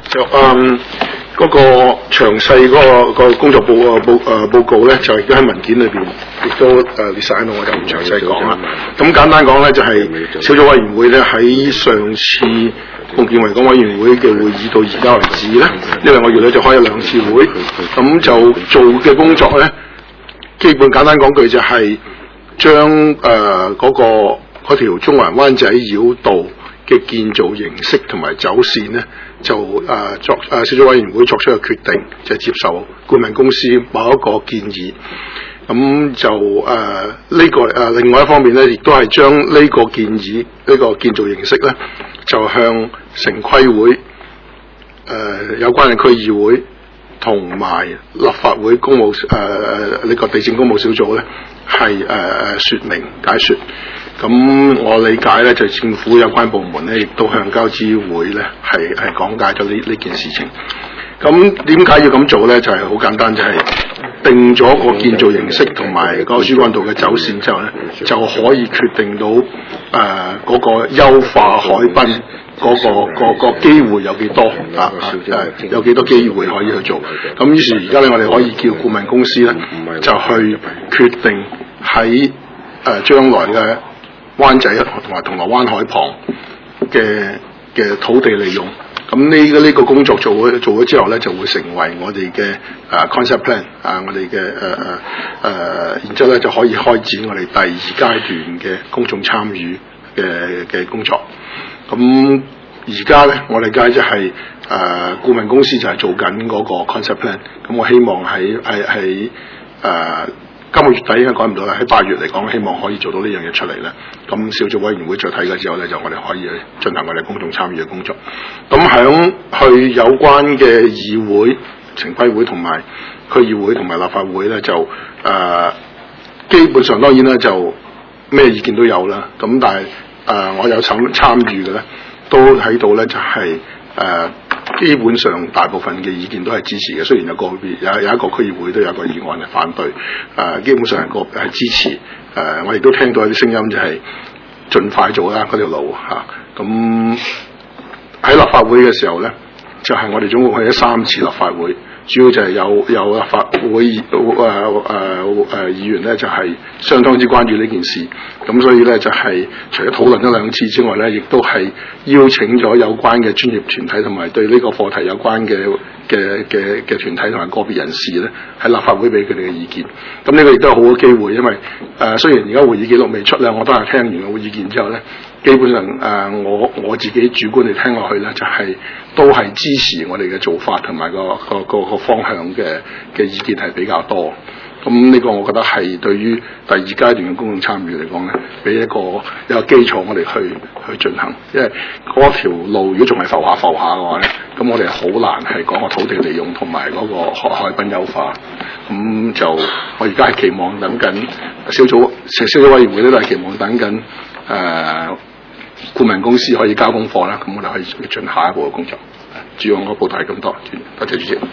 就嗯嗰、那個詳細嗰、那個、那個工作報啊報誒報告咧，就亦都喺文件裏邊亦都誒列晒喺度，我就唔詳細講啦。咁簡單講咧，就係、是、小組委員會咧喺上次共建維港委員會嘅會議到而家為止咧，呢兩個月咧就開咗兩次會，咁就做嘅工作咧，基本簡單講句就係將誒嗰個嗰條中環灣仔繞道嘅建造形式同埋走線咧，就誒、呃、作誒、呃、小組委員會作出嘅決定，就係、接受顧問公司某一個建議。咁就誒呢、呃這個誒、呃、另外一方面咧，亦都係將呢個建議呢、這個建造形式咧，就向城規會誒、呃、有關嘅區議會同埋立法會公務誒呢個地政公務小組咧，係誒誒説明解説。咁我理解咧，就政府有關部門咧，亦都向交諮會咧係係講解咗呢呢件事情。咁點解要咁做咧？就係、是、好簡單，就係、是、定咗個建造形式同埋嗰個主幹道嘅走線之後咧，就可以決定到誒嗰、呃那個優化海濱嗰、那個、那個、那個機會有幾多啊？誒有幾多機會可以去做？咁於是而家咧，我哋可以叫顧問公司咧，就去決定喺誒將來嘅灣仔同埋銅鑼灣海旁嘅嘅土地利用。咁呢個呢個工作做咗做咗之後咧，就會成為我哋嘅誒 concept plan 啊，我哋嘅誒誒誒，然之後咧就可以開展我哋第二階段嘅公眾參與嘅嘅工作。咁而家咧，我哋而家即係誒顧問公司就係做緊嗰個 concept plan。咁我希望喺喺喺誒今個月底應該講唔到啦，喺八月嚟講，希望可以做到呢樣嘢出嚟咧。咁小組委員會再睇過之後咧，就我哋可以進行我哋公眾參與嘅工作。咁響去有關嘅議會、城規會同埋區議會同埋立法會咧，就誒、呃、基本上當然咧就咩意見都有啦。咁但係誒、呃、我有參參與嘅咧，都喺度咧就係、是、誒。呃基本上大部分嘅意見都係支持嘅，雖然有個別有有一個區議會都有一個議案係反對，誒、呃、基本上係個係支持，誒、呃、我亦都聽到一啲聲音就係盡快做啦嗰條路嚇。咁、啊、喺立法會嘅時候咧，就係、是、我哋總共去咗三次立法會，主要就係有有立法會誒誒誒議員咧就係、是、相當之關注呢件事，咁所以咧就係、是、除咗討論咗兩次之外咧，亦都係邀請咗有關嘅專業團體同埋對呢個課題有關嘅嘅嘅嘅團體同埋個別人士咧，喺立法會俾佢哋嘅意見。咁呢個亦都係好嘅機會，因為誒、呃、雖然而家會議記錄未出咧，我都係聽完個會議意見之後咧，基本上誒、呃、我我自己主觀嚟聽落去咧，就係、是、都係支持我哋嘅做法同埋個個個個方向嘅嘅意見係比較多。咁呢個我覺得係對於第二階段嘅公共參與嚟講咧，俾一個一個基礎我哋去去進行。因為嗰條路如果仲係浮下浮下嘅話咧，咁我哋好難係講個土地利用同埋嗰個海海濱優化。咁就我而家係期望等緊小組小組委員會咧，都係期望等緊誒、呃、顧問公司可以交功課啦。咁我哋可以進下一步嘅工作。主要我報道係咁多，多謝主席。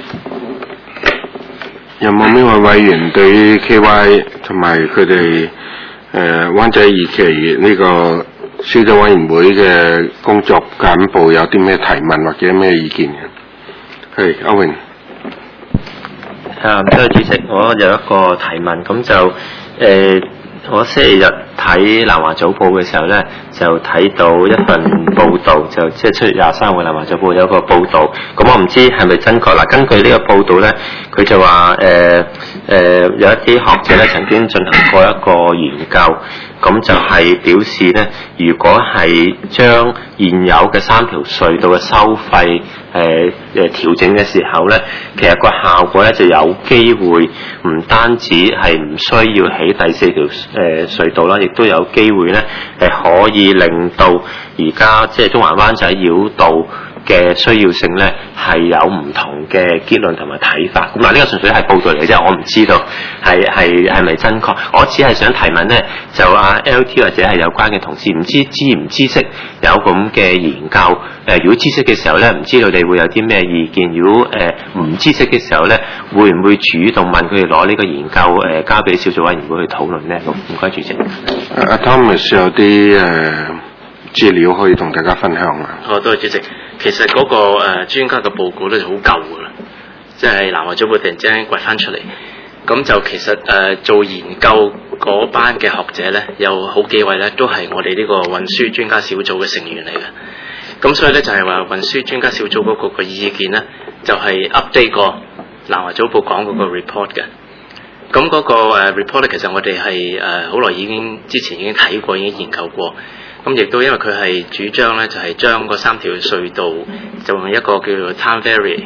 有冇邊位委員對於 K Y 同埋佢哋誒灣仔二期呢個小組委員會嘅工作簡報有啲咩提問或者咩意見嘅？係歐榮。 啊，多謝主席，我有一個提問，咁就誒、呃，我星期日睇南華早報嘅時候咧，就睇到一份報導，就即係七月廿三號南華早報有一個報導，咁我唔知係咪真確啦。根據呢個報導咧，佢就話誒誒有一啲學者咧曾經進行過一個研究，咁就係表示咧，如果係將現有嘅三條隧道嘅收費誒誒調整嘅時候咧，其實個效果咧就有機會唔單止係唔需要起第四條誒、呃、隧道啦，亦都有機會咧係可以令到而家即係中環灣仔繞道嘅需要性咧係有唔同嘅結論同埋睇法。咁嗱，呢個純粹係報道嚟嘅啫，我唔知道係係係咪真確。我只係想提問咧，就阿 L T 或者係有關嘅同事，唔知知唔知識有咁嘅研究？誒、呃，如果知識嘅時候咧，唔知道你會有啲咩意見？如果誒唔、呃、知識嘅時候咧，會唔會主動問佢哋攞呢個研究誒、呃、交俾小組委員會去討論咧？好，唔該主席。 阿 Thomas 有啲誒資料可以同大家分享啊？ 好，多謝主席。其實嗰、那個誒、呃、專家嘅報告咧就好舊㗎啦，即係南華早報突然之間掘翻出嚟。咁就其實誒、呃、做研究嗰班嘅學者咧，有好幾位咧都係我哋呢個運輸專家小組嘅成員嚟嘅。咁所以咧就係話運輸專家小組嗰個嘅意見咧，就係、是、update 過南華早報講嗰個 report 嘅。咁嗰個 report 咧，其實我哋係誒好耐已經之前已經睇過，已經研究過。咁亦都因為佢係主張咧，就係、是、將嗰三條隧道就用一個叫做 time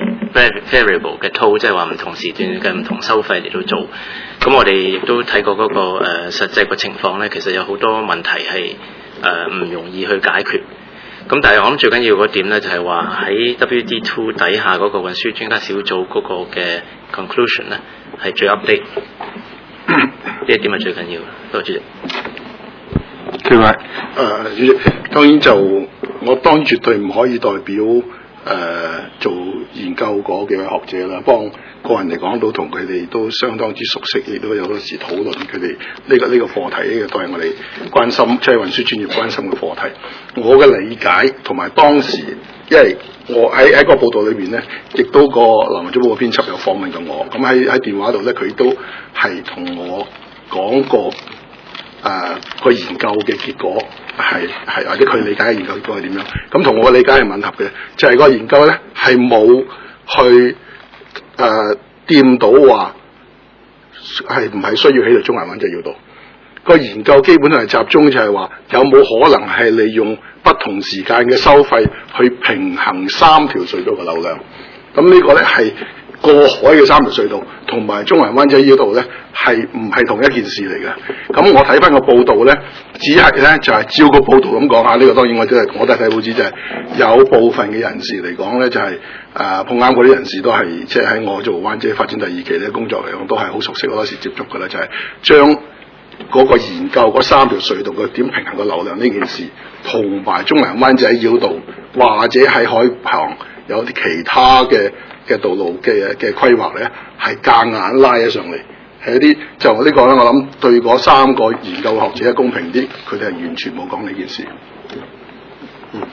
variable 嘅 toll， 即係話唔同時段嘅唔同收費嚟到做。咁我哋亦都睇過嗰、那個誒、呃、實際嘅情況咧，其實有好多問題係誒唔容易去解決。咁但係我諗最緊要嗰點咧，就係話喺 W D 二 底下嗰個運輸專家小組嗰個嘅 conclusion 咧係最 update， 呢一點係最緊要嘅。多謝主席。 佢話誒主席，當然就我當然絕對唔可以代表誒、呃、做研究嗰幾位學者啦，幫個人嚟講都同佢哋都相當之熟悉，亦都有多時討論佢哋呢個呢、呢個課題，呢個都係我哋關心，即係運輸專業關心嘅課題。我嘅理解同埋當時，因為我喺喺個報道裏邊咧，亦都個南華早報嘅編輯有訪問過我，咁喺喺電話度咧，佢都係同我講過。誒、呃、個研究嘅結果係係或者佢理解嘅研究結果係點樣？咁同我嘅理解係吻合嘅，就係、是、個研究咧係冇去誒掂、呃、到話係唔係需要起到中環灣仔繞道。個研究基本上係集中就係話有冇可能係利用不同時間嘅收費去平衡三條隧道嘅流量。咁呢個咧係過海嘅三條隧道同埋中環灣仔繞道咧係唔係同一件事嚟嘅？咁我睇翻個報道咧，只係咧就係、是、照個報道咁講下。呢、這個當然我真、就、係、是、我都係睇報紙，就係、是、有部分嘅人士嚟講咧，就係、是、誒、呃、碰啱嗰啲人士都係即係喺我做灣仔發展第二期咧工作嚟講，都係好熟悉，好多時接觸㗎啦，就係、是、將嗰個研究嗰三條隧道嘅點平衡個流量呢件事，同埋中環灣仔繞道或者喺海旁有啲其他嘅嘅道路嘅嘅規劃咧，係夾硬拉咗上嚟，係一啲就呢個咧，我諗對嗰三個研究學者公平啲，佢哋係完全冇講呢件事。嗯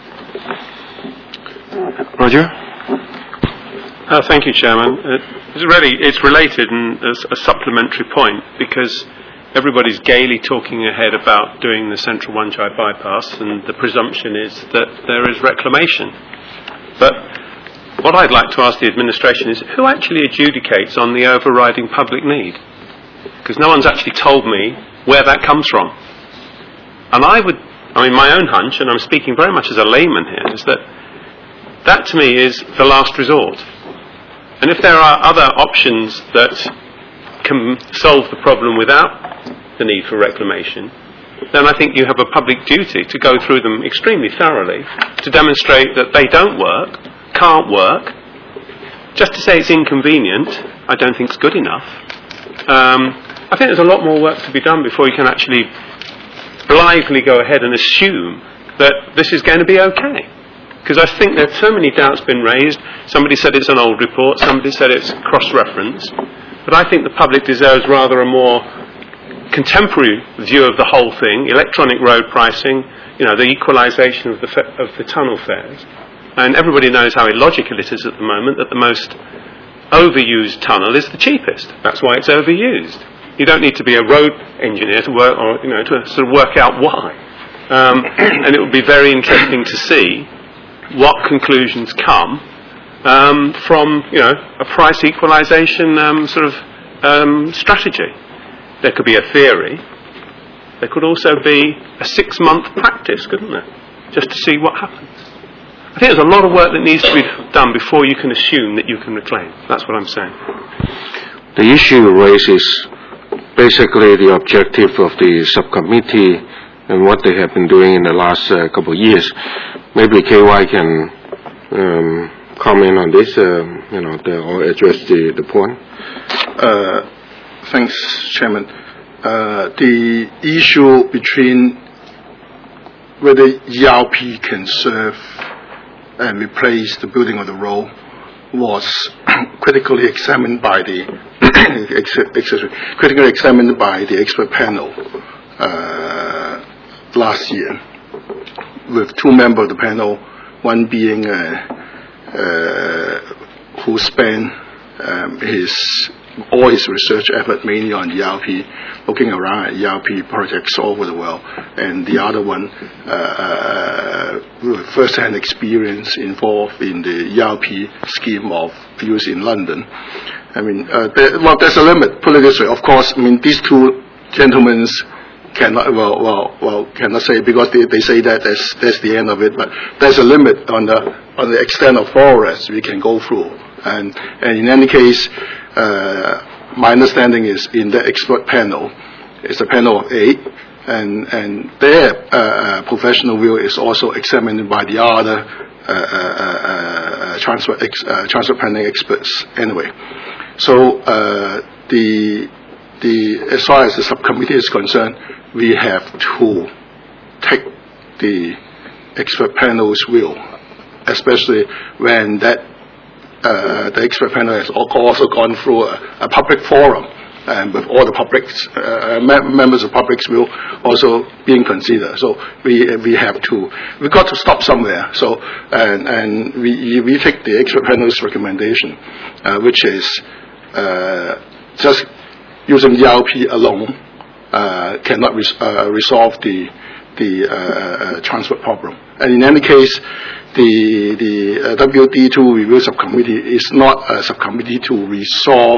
Roger. Uh, thank you, Chairman. Uh, it's really it's related and as a supplementary point because everybody's gaily talking ahead about doing the Central Wan Chai bypass, and the presumption is that there is reclamation. But what I'd like to ask the administration is who actually adjudicates on the overriding public need? Because no one's actually told me where that comes from. And I would, I mean, my own hunch, and I'm speaking very much as a layman here, is that that to me is the last resort. And if there are other options that can solve the problem without the need for reclamation, then I think you have a public duty to go through them extremely thoroughly to demonstrate that they don't work, can't work. Just to say it's inconvenient, I don't think is good enough. Um, I think there's a lot more work to be done before you can actually blithely go ahead and assume that this is going to be okay. Because I think there are so many doubts been raised. Somebody said it's an old report, somebody said it's cross-reference. But I think the public deserves rather a more contemporary view of the whole thing, electronic road pricing, you know, the equalisation of the, fa- of the tunnel fares. And everybody knows how illogical it is at the moment that the most overused tunnel is the cheapest. That's why it's overused. You don't need to be a road engineer to work, or you know, to sort of work out why. Um, and it would be very interesting to see what conclusions come um, from, you know, a price equalisation um, sort of um, strategy. There could be a theory. There could also be a six-month practice, couldn't there? Just to see what happens. I think there's a lot of work that needs to be done before you can assume that you can reclaim. That's what I'm saying. The issue raises basically the objective of the subcommittee and what they have been doing in the last uh, couple of years. Maybe K Y can um, comment on this, uh, you know, the, or address the, the point. Uh, thanks, Chairman. Uh, the issue between whether E R P can serve and replace the building of the road was critically examined by the excuse me, critically examined by the expert panel uh, last year. with two members of the panel, one being uh, uh, who spent um, his all his research effort mainly on E R P, looking around at E R P projects all over the world, and the other one uh, uh, with first-hand experience involved in the E R P scheme of use in London. I mean, uh, there, well, there's a limit. Put it this way. Of course, I mean these two gentlemen cannot well well well cannot say because they, they say that that's that's the end of it. But there's a limit on the on the extent of forest we can go through. And and in any case, uh, my understanding is in the expert panel, it's a panel of eight, and and their uh, professional view is also examined by the other uh, uh, uh, transfer ex, uh, transfer planning experts anyway. So uh, the the as far as the subcommittee is concerned, we have to take the expert panel's view, especially when that uh, the expert panel has also gone through a, a public forum, and with all the public uh, members of public's view also being considered. So we we have to we got to stop somewhere. So and and we we take the expert panel's recommendation, uh, which is uh, just using E R P alone uh, cannot res- uh, resolve the the uh, transport problem. And in any case, the the uh, W D two review subcommittee is not a subcommittee to resolve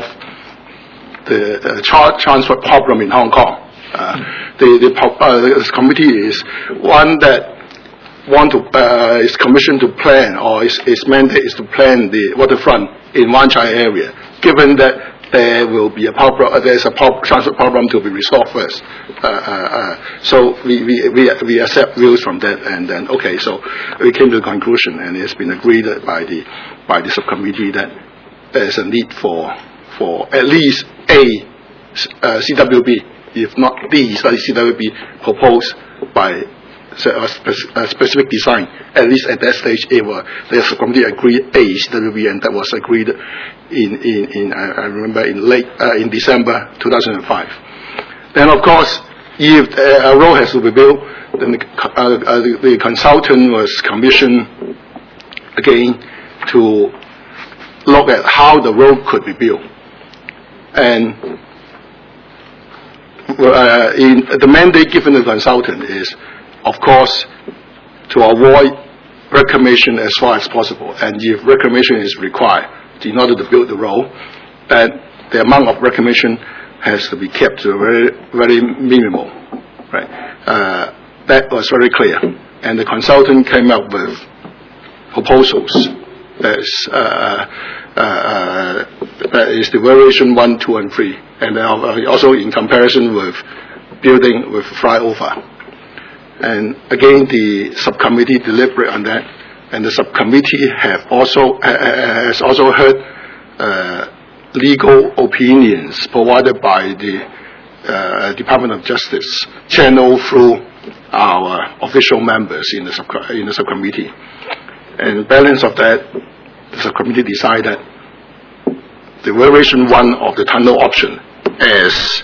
the uh, tra- transport problem in Hong Kong. Uh, the the, uh, the committee is one that want to uh, is commissioned to plan, or its, its mandate is to plan the waterfront in Wan Chai area. Given that there will be a problem, uh, there's a pop, transport problem to be resolved first. Uh, uh, uh, so we, we we we accept views from that, and then okay, so we came to the conclusion, and it's been agreed by the by the subcommittee that there's a need for for at least a uh, C W B, if not the study C W B proposed by a specific design. At least at that stage, it was, the subcommittee agreed a C W B, and that was agreed in in, in I remember in late uh, in December two thousand five. Then of course, if uh, a road has to be built, then the, uh, uh, the, the consultant was commissioned again to look at how the road could be built. And uh, in the mandate given to the consultant is, of course, to avoid reclamation as far as possible. And if reclamation is required in order to build the road, then the amount of reclamation has to be kept to a very, very minimal. Right? Uh, that was very clear. And the consultant came up with proposals. That's uh, uh, uh, that is the variation one, two, and three, and also in comparison with building with flyover. And again, the subcommittee deliberate on that, and the subcommittee have also uh, has also heard uh, legal opinions provided by the uh, Department of Justice, channeled through our official members in the sub in the subcommittee. And the balance of that, the subcommittee decided the variation one of the tunnel option, as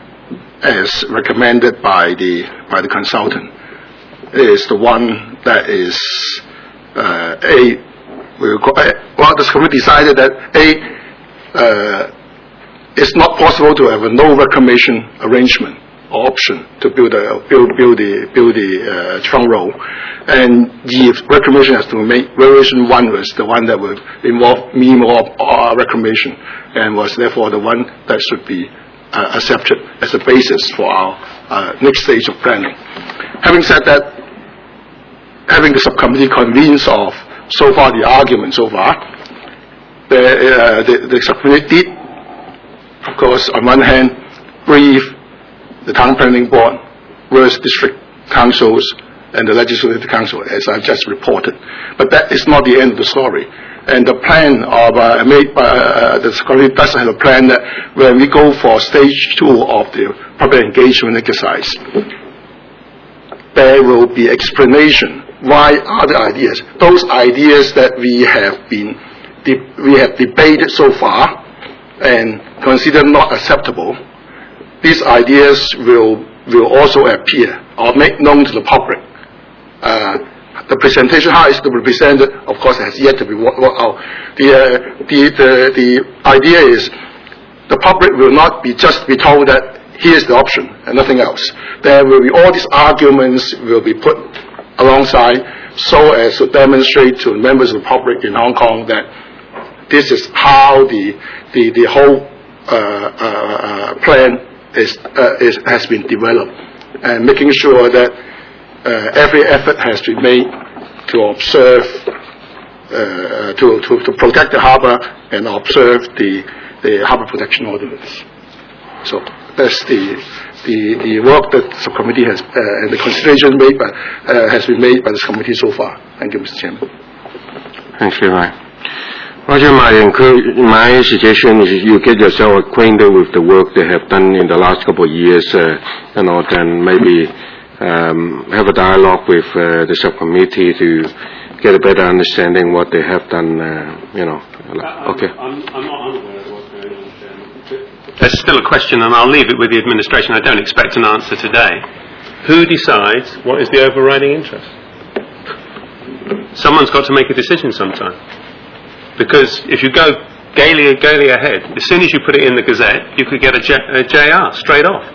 as recommended by the by the consultant, is the one that is uh, a. Well, the subcommittee decided that a uh, it's not possible to have a no reclamation arrangement or option to build a build build the build the uh, trunk road, and if reclamation has to be made, variation one was the one that would involve minimal uh, reclamation, and was therefore the one that should be uh, accepted as a basis for our uh, next stage of planning. Having said that, having the subcommittee convinced of so far the argument so far, the uh, the, the subcommittee did, of course, on one hand, brief the town planning board, various district councils, and the legislative council, as I just reported. But that is not the end of the story. And the plan of uh, made by uh, the subcommittee does have a plan that when we go for stage two of the public engagement exercise, there will be explanation why other ideas, those ideas that we have been de- we have debated so far and considered not acceptable. These ideas will will also appear or make known to the public uh, presentation, how it's to be presented, of course, has yet to be worked, worked out. The, uh, the, the, the idea is the public will not be just be told that here's the option and nothing else. There will be all these arguments will be put alongside so as to demonstrate to members of the public in Hong Kong that this is how the, the, the whole uh, uh, plan is, uh, is, has been developed, and making sure that uh, every effort has been made to observe, uh, to, to, to protect the harbour and observe the, the harbour protection ordinance. So that's the, the, the work that the subcommittee has, uh, and the consideration made by, uh, has been made by this committee so far. Thank you, Mister Chairman. Thanks very much. Roger, my, my suggestion is you get yourself acquainted with the work they have done in the last couple of years, uh, you know, then maybe um, have a dialogue with uh, the subcommittee to get a better understanding what they have done, uh, you know. Okay. I'm, I'm not unaware of what's going on, Chairman. There's still a question, and I'll leave it with the administration. I don't expect an answer today. Who decides what is the overriding interest? Someone's got to make a decision sometime. Because if you go gaily, gaily ahead, as soon as you put it in the Gazette, you could get a, J, a J R straight off.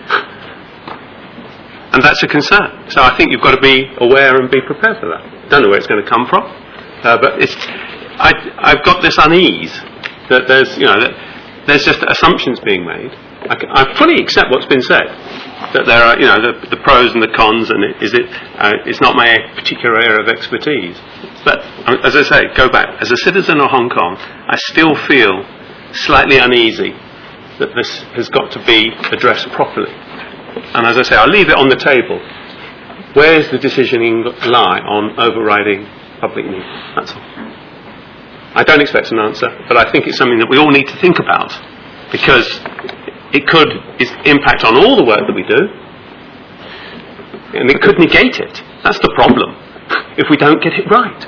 And that's a concern. So I think you've got to be aware and be prepared for that. Don't know where it's going to come from, uh, but it's, I, I've got this unease that there's, you know, that there's just assumptions being made. I, can, I fully accept what's been said, that there are, you know, the, the pros and the cons, and it, is it, uh, it's not my particular area of expertise. But, as I say, go back. As a citizen of Hong Kong, I still feel slightly uneasy that this has got to be addressed properly. And as I say, I'll leave it on the table. Where's the decisioning lie on overriding public need? That's all. I don't expect an answer, but I think it's something that we all need to think about, because it could impact on all the work that we do, and it could negate it. That's the problem, if we don't get it right.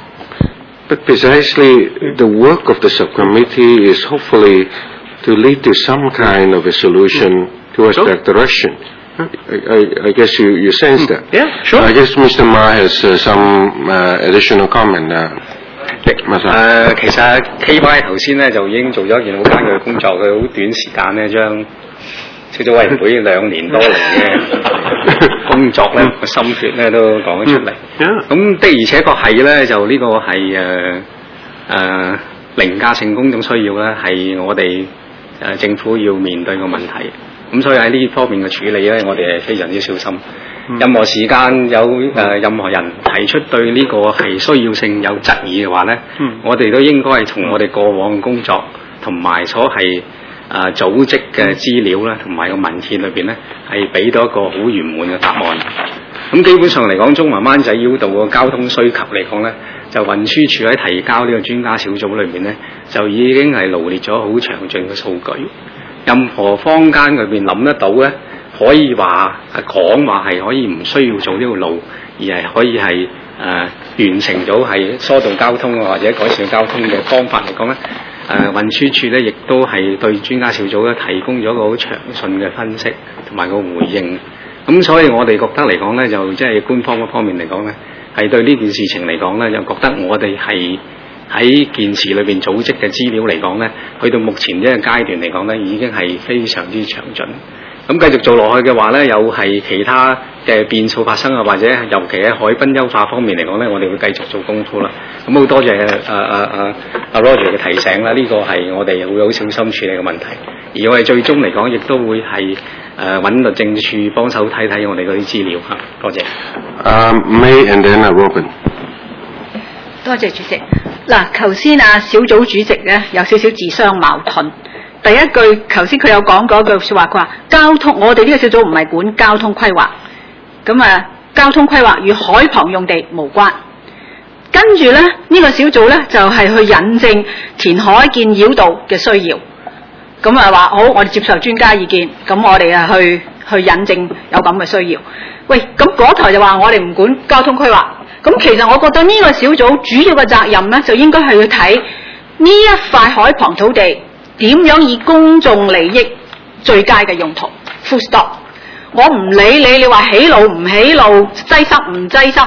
But precisely the work of the subcommittee is hopefully to lead to some kind of a solution towards sure. that direction. I, I, I guess you, you sense that. Yeah, sure. I guess Mister Ma has uh, some uh, additional comment. Uh, 誒、呃，其實 K Y 頭先咧就已經做咗一件好艱巨嘅工作，佢好短時間咧將小組委員會兩年多嚟嘅工作咧個心血咧都講咗出嚟。咁的而且確係咧，就呢個係誒誒凌駕性公眾需要咧，係我哋誒、呃、政府要面對嘅問題。咁所以喺呢方面嘅處理咧，我哋係非常之小心。任何時間有誒、呃、任何人提出對呢個係需要性有質疑嘅話咧，嗯、我哋都應該係從我哋過往嘅工作同埋所係誒、呃、組織嘅資料咧，同埋個文獻裏邊咧，係俾到一個好圓滿嘅答案。咁基本上嚟講，中環灣仔繞道個交通需求嚟講咧，就運輸署喺提交呢個專家小組裏面咧，就已經係羅列咗好詳盡嘅數據。任何坊間裏邊諗得到咧，可以話講話係可以唔需要做呢條路，而係可以係誒、呃、完成咗係疏導交通或者改善交通嘅方法嚟講咧，誒、呃、運輸署咧亦都係對專家小組咧提供咗一個好詳盡嘅分析同埋個回應。咁所以我哋覺得嚟講咧，就即係官方嗰方面嚟講咧，係對呢件事情嚟講咧，就覺得我哋係喺件事裏邊組織嘅資料嚟講咧，去到目前呢個階段嚟講咧，已經係非常之詳盡。咁繼續做落去嘅話咧，有係其他嘅變數發生啊，或者尤其喺海濱優化方面嚟講咧，我哋會繼續做功夫啦。咁好多謝誒誒誒阿 Roger 嘅提醒啦，呢、這個係我哋會好小心處理嘅問題。而我哋最終嚟講，亦都會係誒揾律政處幫手睇睇我哋嗰啲資料嚇。多謝。 Uh, May and then Robin。 多謝主席。嗱，頭先啊小組主席咧有少少自相矛盾。第一句，頭先佢有講嗰句説話，佢話交通，我哋呢個小組唔係管交通規劃，咁啊交通規劃與海旁用地無關。跟住咧，呢、呢個小組咧就係、是、去引證填海建繞道嘅需要，咁啊話好，我哋接受專家意見，咁我哋啊去去引證有咁嘅需要。喂，咁嗰台就話我哋唔管交通規劃，咁其實我覺得呢個小組主要嘅責任咧，就應該係去睇呢一塊海旁土地。點樣以公眾利益最佳嘅用途 ？Full stop。我唔理你，你話起路唔起路，擠塞唔擠塞，嗰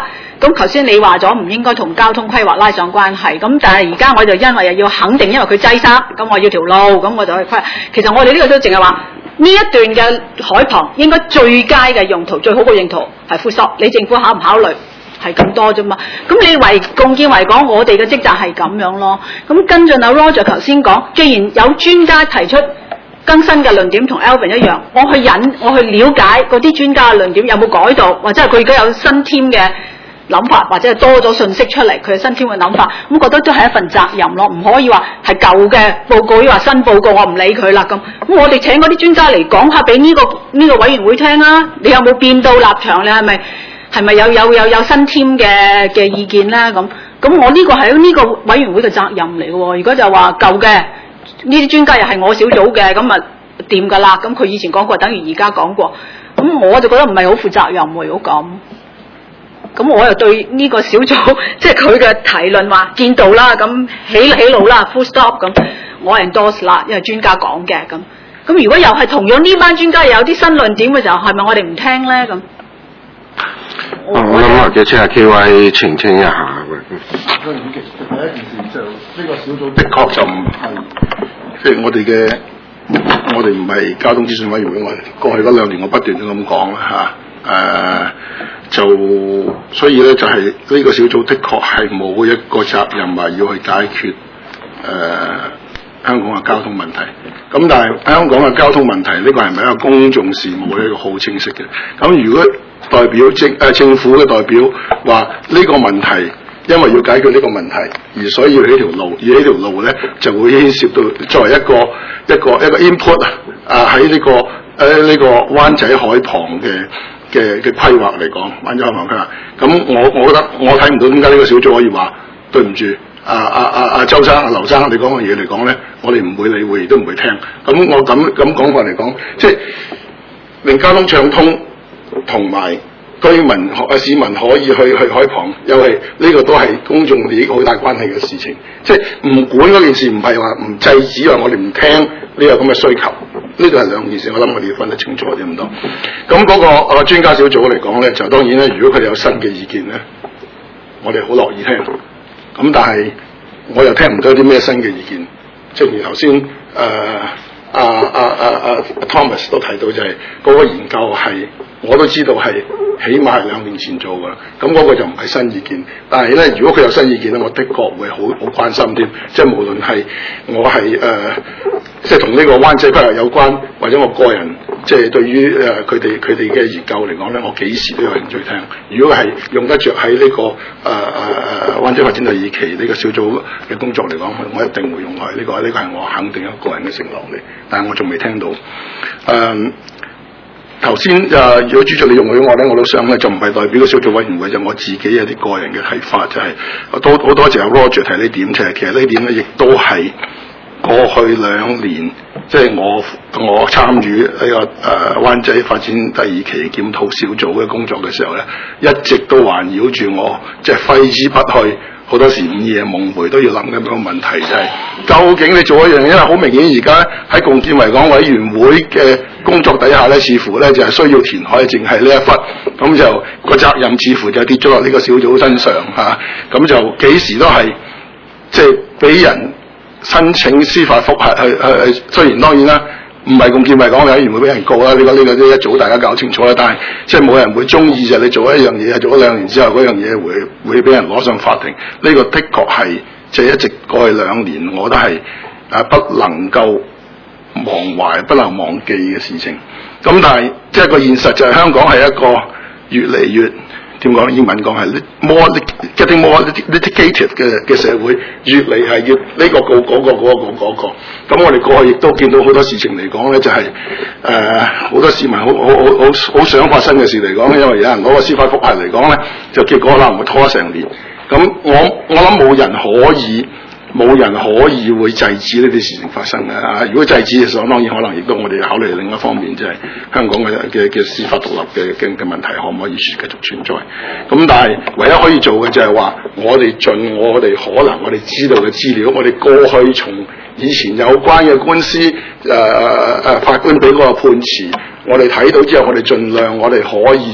咁頭先你話咗唔應該同交通規劃拉上關係，咁但係而家我就因為又要肯定，因為佢擠塞，咁我要條路，咁我就去規劃。其實我哋呢個都淨係話呢一段嘅海旁應該最佳嘅用途、最好嘅用途係full stop，你政府考唔考慮？係咁多啫嘛，咁你為共建為講，我哋嘅職責係咁樣咯。咁跟進阿 Roger 頭先講，既然有專家提出更新嘅論點同 Alvin 一樣，我去引我去了解嗰啲專家嘅論點有冇改到，或者係佢而家有新添嘅諗法，或者係多咗信息出嚟，佢嘅新添嘅諗法，咁覺得都係一份責任咯，唔可以話係舊嘅報告，要話新報告我唔理佢啦咁。咁我哋請嗰啲專家嚟講下俾呢個呢個委員會聽啊，你有冇變到立場？你係咪？係咪有有有有新添嘅嘅意見咧？咁咁我呢個係呢個委員會嘅責任嚟嘅喎。如果就話舊嘅呢啲專家又係我小組嘅，咁啊掂㗎啦。咁佢以前講過，等於而家講過。咁我就覺得唔係好負責任喎。如果咁，咁我又對呢個小組即係佢嘅提論話見到啦，咁起起路啦 ，full stop 咁，我 endorse 啦，因為專家講嘅咁。咁如果又係同樣呢班專家又有啲新論點嘅時候，係咪我哋唔聽咧？咁？ 我諗或者請阿 K Y 澄清一下嘅。 第一件事就呢個小組的確就唔係，即係我哋嘅，我哋唔係交通諮詢委員會。我過去嗰兩年我不斷都咁講啦嚇，誒、啊、就所以咧就係、是、呢個小組的確係冇一個責任話要去解決誒、啊、香港嘅交通問題。咁但係香港嘅交通問題呢、這個係咪一個公眾事務咧？呢個好清晰嘅。咁如果代表政誒、呃、政府嘅代表話呢個問題，因為要解決呢個問題，而所以要起條路，而呢條路咧就會牽涉到作為一個一個一個 input 啊喺呢個誒呢、呃這個灣仔海旁嘅嘅嘅規劃嚟講，灣仔海旁規劃。咁我我覺得我睇唔到點解呢個小組可以話對唔住啊啊啊啊周生啊劉生你講嘅嘢嚟講咧，我哋唔會理會，亦都唔會聽。咁我咁咁講法嚟講，即係令交通暢通。同埋居民學市民可以去去海旁，又係呢個都係公眾利益好大關係嘅事情。即係唔管嗰件事，唔係話唔制止，話我哋唔聽呢個咁嘅需求，呢個係兩件事。我諗我哋要分得清楚啲咁多。咁嗰、那個啊專家小組嚟講咧，就當然咧，如果佢哋有新嘅意見咧，我哋好樂意聽。咁但係我又聽唔到啲咩新嘅意見。正如頭先誒阿阿阿阿 Thomas 都提到，就係嗰個研究係。我都知道係起碼係兩年前做㗎，咁嗰個就唔係新意見。但係咧，如果佢有新意見咧，我的確會好好關心添。即係無論係我係誒、呃，即係同呢個灣仔規劃有關，或者我個人即係對於誒佢哋佢哋嘅研究嚟講咧，我幾時都有興趣聽。如果係用得着喺呢、這個誒誒誒灣仔發展第二期呢個小組嘅工作嚟講，我一定會用佢。呢、這個呢、這個係我肯定一個人嘅承諾嚟。但係我仲未聽到誒。呃頭先誒，如果主席你容許我咧，我都想咧，就唔係代表個小組委員會，就我自己有啲個人嘅睇法，就係、是、都好多謝阿 Roger 提呢點，就係其實呢點咧，亦都係過去兩年，即、就、係、是、我我參與呢個誒灣仔發展第二期檢討小組嘅工作嘅時候咧，一直都環繞住我，即係揮之不去。好多時午夜夢回都要諗緊一個問題，就係、是、究竟你做一樣嘢，因為好明顯而家喺共建維港委員會嘅工作底下咧，似乎咧就係、是、需要填海，淨係呢一忽，咁就個責任似乎就跌咗落呢個小組身上嚇，咁、啊、就幾時都係即係俾人申請司法覆核去去去，雖然當然啦。唔係共建維港委員會俾人告啦，呢、這個呢、這個都一早大家搞清楚啦。但係即係冇人會中意就你做一樣嘢，做咗兩年之後嗰樣嘢會會俾人攞上法庭。呢、這個的確係即係一直過去兩年，我都係啊不能夠忘懷、不能忘記嘅事情。咁但係即係個現實就係香港係一個越嚟越點講？英文講係 more getting more litigated 嘅嘅社會，越嚟係越呢個告嗰個嗰個嗰個。咁我哋過去亦都見到好多事情嚟講咧，就係誒好多市民好好好好好想發生嘅事嚟講，因為有人攞個司法覆核嚟講咧，就結果可能會拖成年。咁我我諗冇人可以。冇人可以會制止呢啲事情發生嘅啊！如果制止嘅時候，當然可能亦都我哋考慮另一方面，就係、是、香港嘅嘅嘅司法獨立嘅嘅嘅問題，可唔可以繼續存在？咁但係唯一可以做嘅就係話，我哋盡我哋可能，我哋知道嘅資料，我哋過去從以前有關嘅官司，誒誒誒法官俾嗰個判詞，我哋睇到之後，我哋盡量我哋可以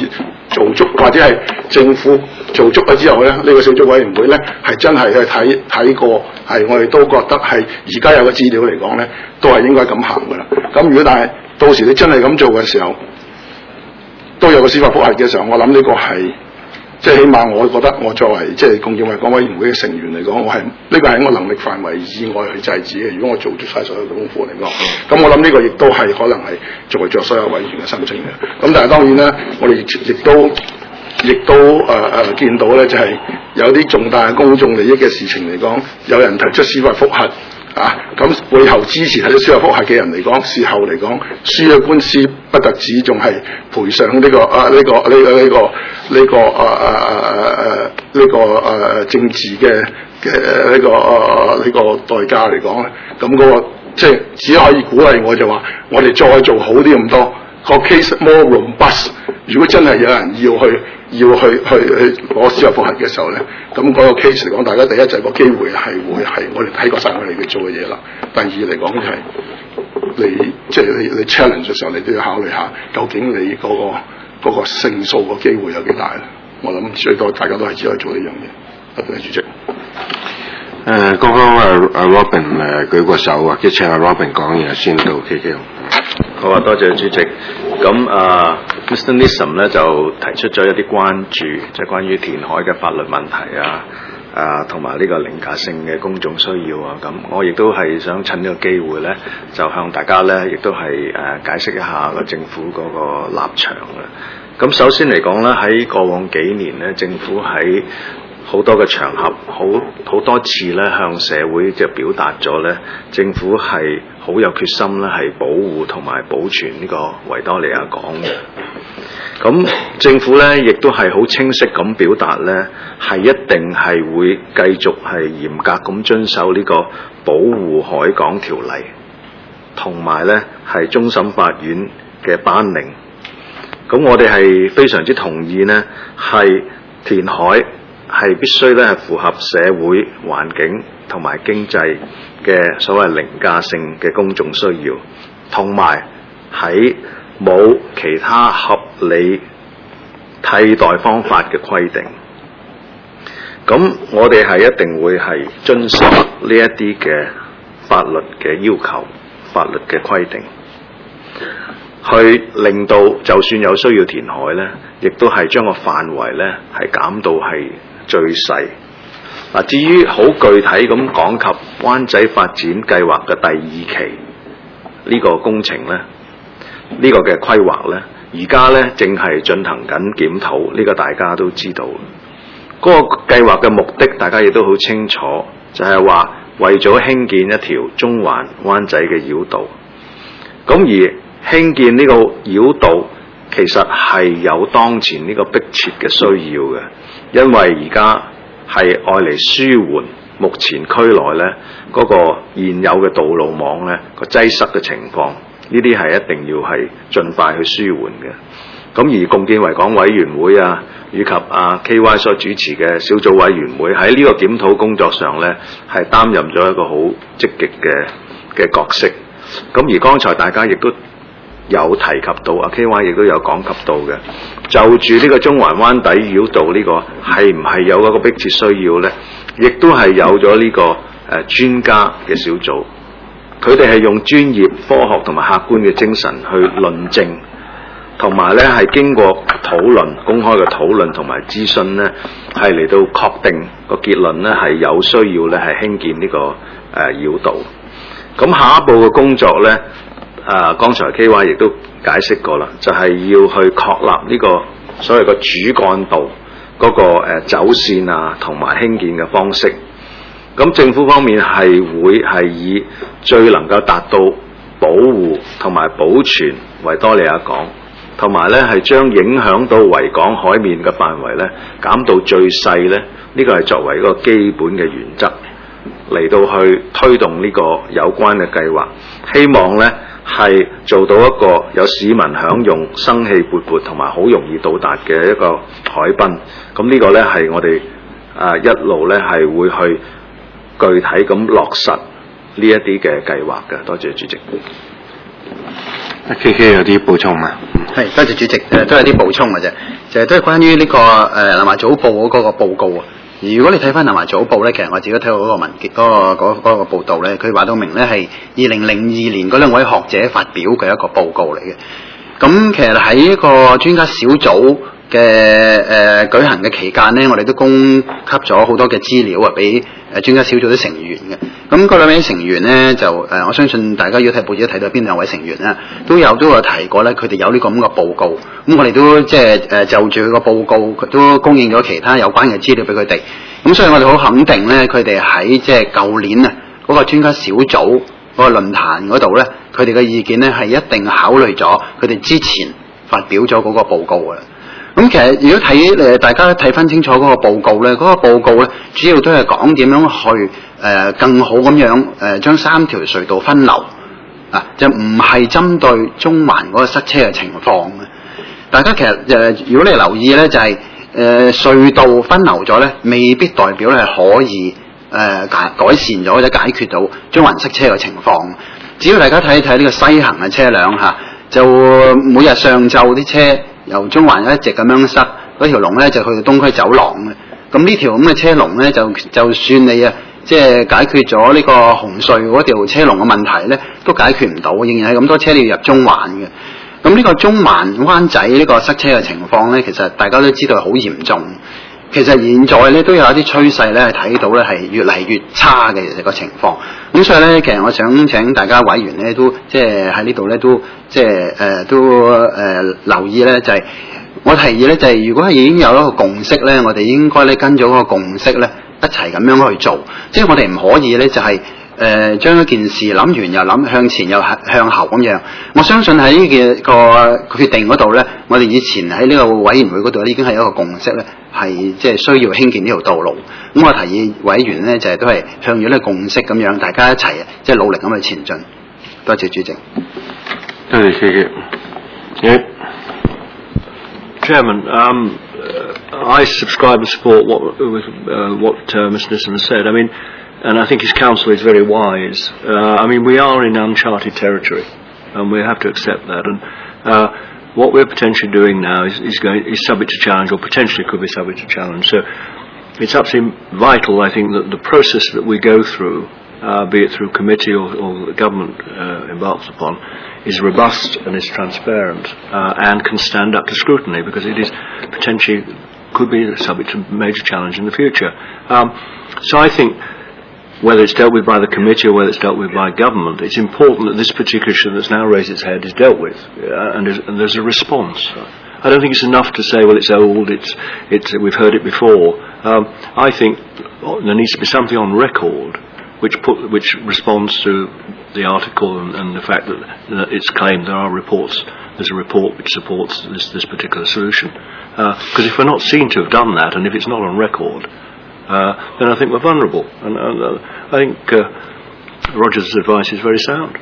做足，或者係政府做足咗之後咧，呢、這個小組委員會咧係真係去睇睇過，係我哋都覺得係而家有個資料嚟講咧，都係應該咁行噶啦。咁如果但係到時你真係咁做嘅時候，都有個司法覆核嘅時候，我諗呢個係即係起碼我覺得我作為即係共建維港委員會嘅成員嚟講，我係呢、這個係我能力範圍以外去制止嘅。如果我做足晒所有嘅功夫嚟講，咁我諗呢個亦都係可能係作為着所有委員嘅申請嘅。咁但係當然啦，我哋亦都亦都誒誒、呃、見到咧，就係、是、有啲重大嘅公眾利益嘅事情嚟講，有人提出司法覆核。啊！咁背後支持睇到司法覆核嘅人嚟講，事後嚟講，輸咗官司不特止，仲係賠償呢個啊呢、這個呢、這個呢、這個呢、這個啊啊啊啊呢個啊政治嘅嘅呢個啊呢、這個代價嚟講咧，咁嗰、那個即係只可以鼓勵我就話，我哋再做好啲咁多個 case more robust。如果真係有人要去要去去去攞司法覆核嘅時候咧，咁嗰個 case 嚟講，大家第一就係個機會係會係我哋睇過晒我哋嘅做嘅嘢啦。第二嚟講就係你即係、就是、你你 challenge 嘅時候，你都要考慮下究竟你嗰、那個嗰、那個勝訴個機會有幾大咧？我諗最多大家都係只可以做呢樣嘢。多謝主席。 誒，剛剛阿阿 Robin 誒舉過手啊，即請阿 Robin 講嘢先到 K K。 好啊，多謝主席。咁啊 ，Mister Nisam 咧就提出咗一啲關注，即係關於填海嘅法律問題啊，啊同埋呢個凌駕性嘅公眾需要啊。咁我亦都係想趁呢個機會咧，就向大家咧，亦都係誒解釋一下個政府嗰個立場嘅。咁首先嚟講咧，喺過往幾年咧，政府喺好多嘅場合，好好多次咧向社會即係表達咗咧，政府係好有決心咧，係保護同埋保存呢個維多利亞港嘅。咁政府咧亦都係好清晰咁表達咧，係一定係會繼續係嚴格咁遵守呢個保護海港條例，同埋咧係終審法院嘅頒令。咁我哋係非常之同意呢，係填海係必須咧係符合社會環境同埋經濟嘅所謂凌駕性嘅公眾需要，同埋喺冇其他合理替代方法嘅規定。咁我哋係一定會係遵守呢一啲嘅法律嘅要求、法律嘅規定，去令到就算有需要填海呢，亦都係將個範圍呢係減到係最細。嗱，至於好具體咁講及灣仔發展計劃嘅第二期呢個工程呢，呢個嘅規劃呢，而家呢正係進行緊檢討，呢個大家都知道。嗰個計劃嘅目的大家亦都好清楚，就係話為咗興建一條中環灣仔嘅繞道。咁而興建呢個繞道其實係有當前呢個迫切嘅需要嘅，因為而家係愛嚟舒緩目前區內呢嗰個現有嘅道路網呢個擠塞嘅情況，呢啲係一定要係盡快去舒緩嘅。咁而共建維港委員會啊，以及啊 K Y 所主持嘅小組委員會喺呢個檢討工作上呢，係擔任咗一個好積極嘅嘅角色。咁而剛才大家亦都有提及到，啊 K Y 亦都有講及到嘅，就住呢個中環灣底繞道呢個係唔係有一個迫切需要呢？亦都係有咗呢個誒專家嘅小組，佢哋係用專業、科學同埋客觀嘅精神去論證，同埋咧係經過討論、公開嘅討論同埋諮詢呢，係嚟到確定個結論呢係有需要咧係興建呢個誒繞道。咁下一步嘅工作呢，啊剛才 K Y 亦都解釋過啦，就係、是、要去確立呢個所謂嘅主幹道嗰個誒走線啊，同埋興建嘅方式。咁政府方面係會係以最能夠達到保護同埋保存維多利亞港，同埋咧係將影響到維港海面嘅範圍咧減到最細咧，呢、這個係作為一個基本嘅原則嚟到去推動呢個有關嘅計劃，希望咧係做到一個有市民享用、生氣勃勃同埋好容易到達嘅一個海濱。咁呢個咧係我哋啊一路咧係會去具體咁落實呢一啲嘅計劃嘅。多謝主席。 K K 有啲補充嘛？ 係，多謝主席，誒都有啲補充嘅啫，就係都係關於呢、這個誒《南華早報》嗰個報告啊。如果你睇翻《南華早報》咧，其實我自己睇到嗰個文件嗰、那個嗰、那個報道咧，佢話到明咧係二零零二年嗰兩位學者發表嘅一個報告嚟嘅。咁其實喺一個專家小組嘅誒、呃、舉行嘅期間呢，我哋都供給咗好多嘅資料啊，俾誒專家小組啲成員嘅。咁嗰兩位成員呢，就誒、呃，我相信大家如果睇報紙都睇到邊兩位成員啦，都有都有提過咧，佢哋有呢個咁嘅報告。咁我哋都即係誒就住佢個報告，都供應咗其他有關嘅資料俾佢哋。咁所以我哋好肯定咧，佢哋喺即係舊年啊嗰個專家小組嗰個論壇嗰度咧，佢哋嘅意見咧係一定考慮咗佢哋之前發表咗嗰個報告嘅。咁其實如果睇誒大家睇翻清楚嗰個報告咧，嗰、嗰個報告咧主要都係講點樣去誒、呃、更好咁樣誒將三條隧道分流啊，就唔係針對中環嗰個塞車嘅情況嘅。大家其實誒、呃、如果你留意咧，就係、是、誒、呃、隧道分流咗咧，未必代表係可以誒、呃、改改善咗或者解決到中環塞車嘅情況。只要大家睇一睇呢個西行嘅車輛嚇、啊，就每日上晝啲車由中環一直咁樣塞，嗰條龍咧就去到東區走廊嘅。咁呢條咁嘅車龍咧，就就算你啊，即係解決咗呢個紅隧嗰條車龍嘅問題咧，都解決唔到，仍然係咁多車都要入中環嘅。咁呢個中環灣仔呢個塞車嘅情況咧，其實大家都知道係好嚴重。其實現在咧都有一啲趨勢咧，係睇到咧係越嚟越差嘅其實個情況。咁所以咧，其實我想請大家委員咧都即係喺呢度咧都即係誒都誒、呃、留意咧，就係、是、我提議咧就係、是、如果係已經有一個共識咧，我哋應該咧跟咗嗰個共識咧一齊咁樣去做。即係我哋唔可以咧就係、是。誒、呃、將一件事諗完又諗，向前又向後咁樣。我相信喺呢嘅個決定嗰度咧，我哋以前喺呢個委員會嗰度已經係一個共識咧，係即係需要興建呢條道路。咁我提議委員咧就係、是、都係向住呢個共識咁樣，大家一齊即係努力咁去前進。多謝主席。 多謝謝謝。Yeah. Chairman, um, I subscribe and support what, uh, what uh, Mister Nisson said. I mean, and I think his counsel is very wise. Uh, I mean, we are in uncharted territory, and we have to accept that. And uh, what we're potentially doing now is, is, going, is subject to challenge, or potentially could be subject to challenge. So it's absolutely vital, I think, that the process that we go through, uh, be it through committee or, or the government uh, embarks upon, is robust and is transparent uh, and can stand up to scrutiny, because it is potentially could be subject to major challenge in the future. Um, so I think, whether it's dealt with by the committee or whether it's dealt with by government, it's important that this particular issue that's now raised its head is dealt with, uh, and, and there's a response. I don't think it's enough to say, well, it's old, it's, it's, we've heard it before. Um, I think there needs to be something on record which, put, which responds to the article and, and the fact that, that it's claimed there are reports, there's a report which supports this, this particular solution. Because uh, if we're not seen to have done that, and if it's not on record, Uh, then I think we're vulnerable. And uh, I think uh, Roger's advice is very sound.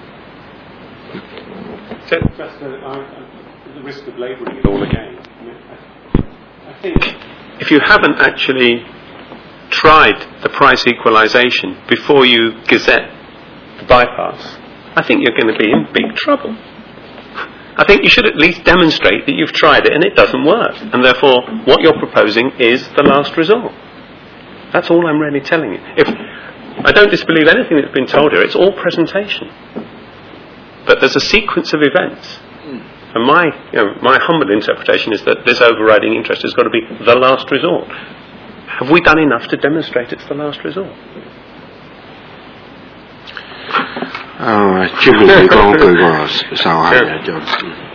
Just, just uh, uh, the risk of labelling it all again. I, mean, I think if you haven't actually tried the price equalisation before you gazette the bypass, I think you're going to be in big trouble. I think you should at least demonstrate that you've tried it and it doesn't work. And therefore, what you're proposing is the last resort. That's all I'm really telling you. If I don't disbelieve anything that's been told here, it's all presentation. But there's a sequence of events. And my, you know, my humble interpretation is that this overriding interest has got to be the last resort. Have we done enough to demonstrate it's the last resort? 啊，朱部長佢個稍後嘅就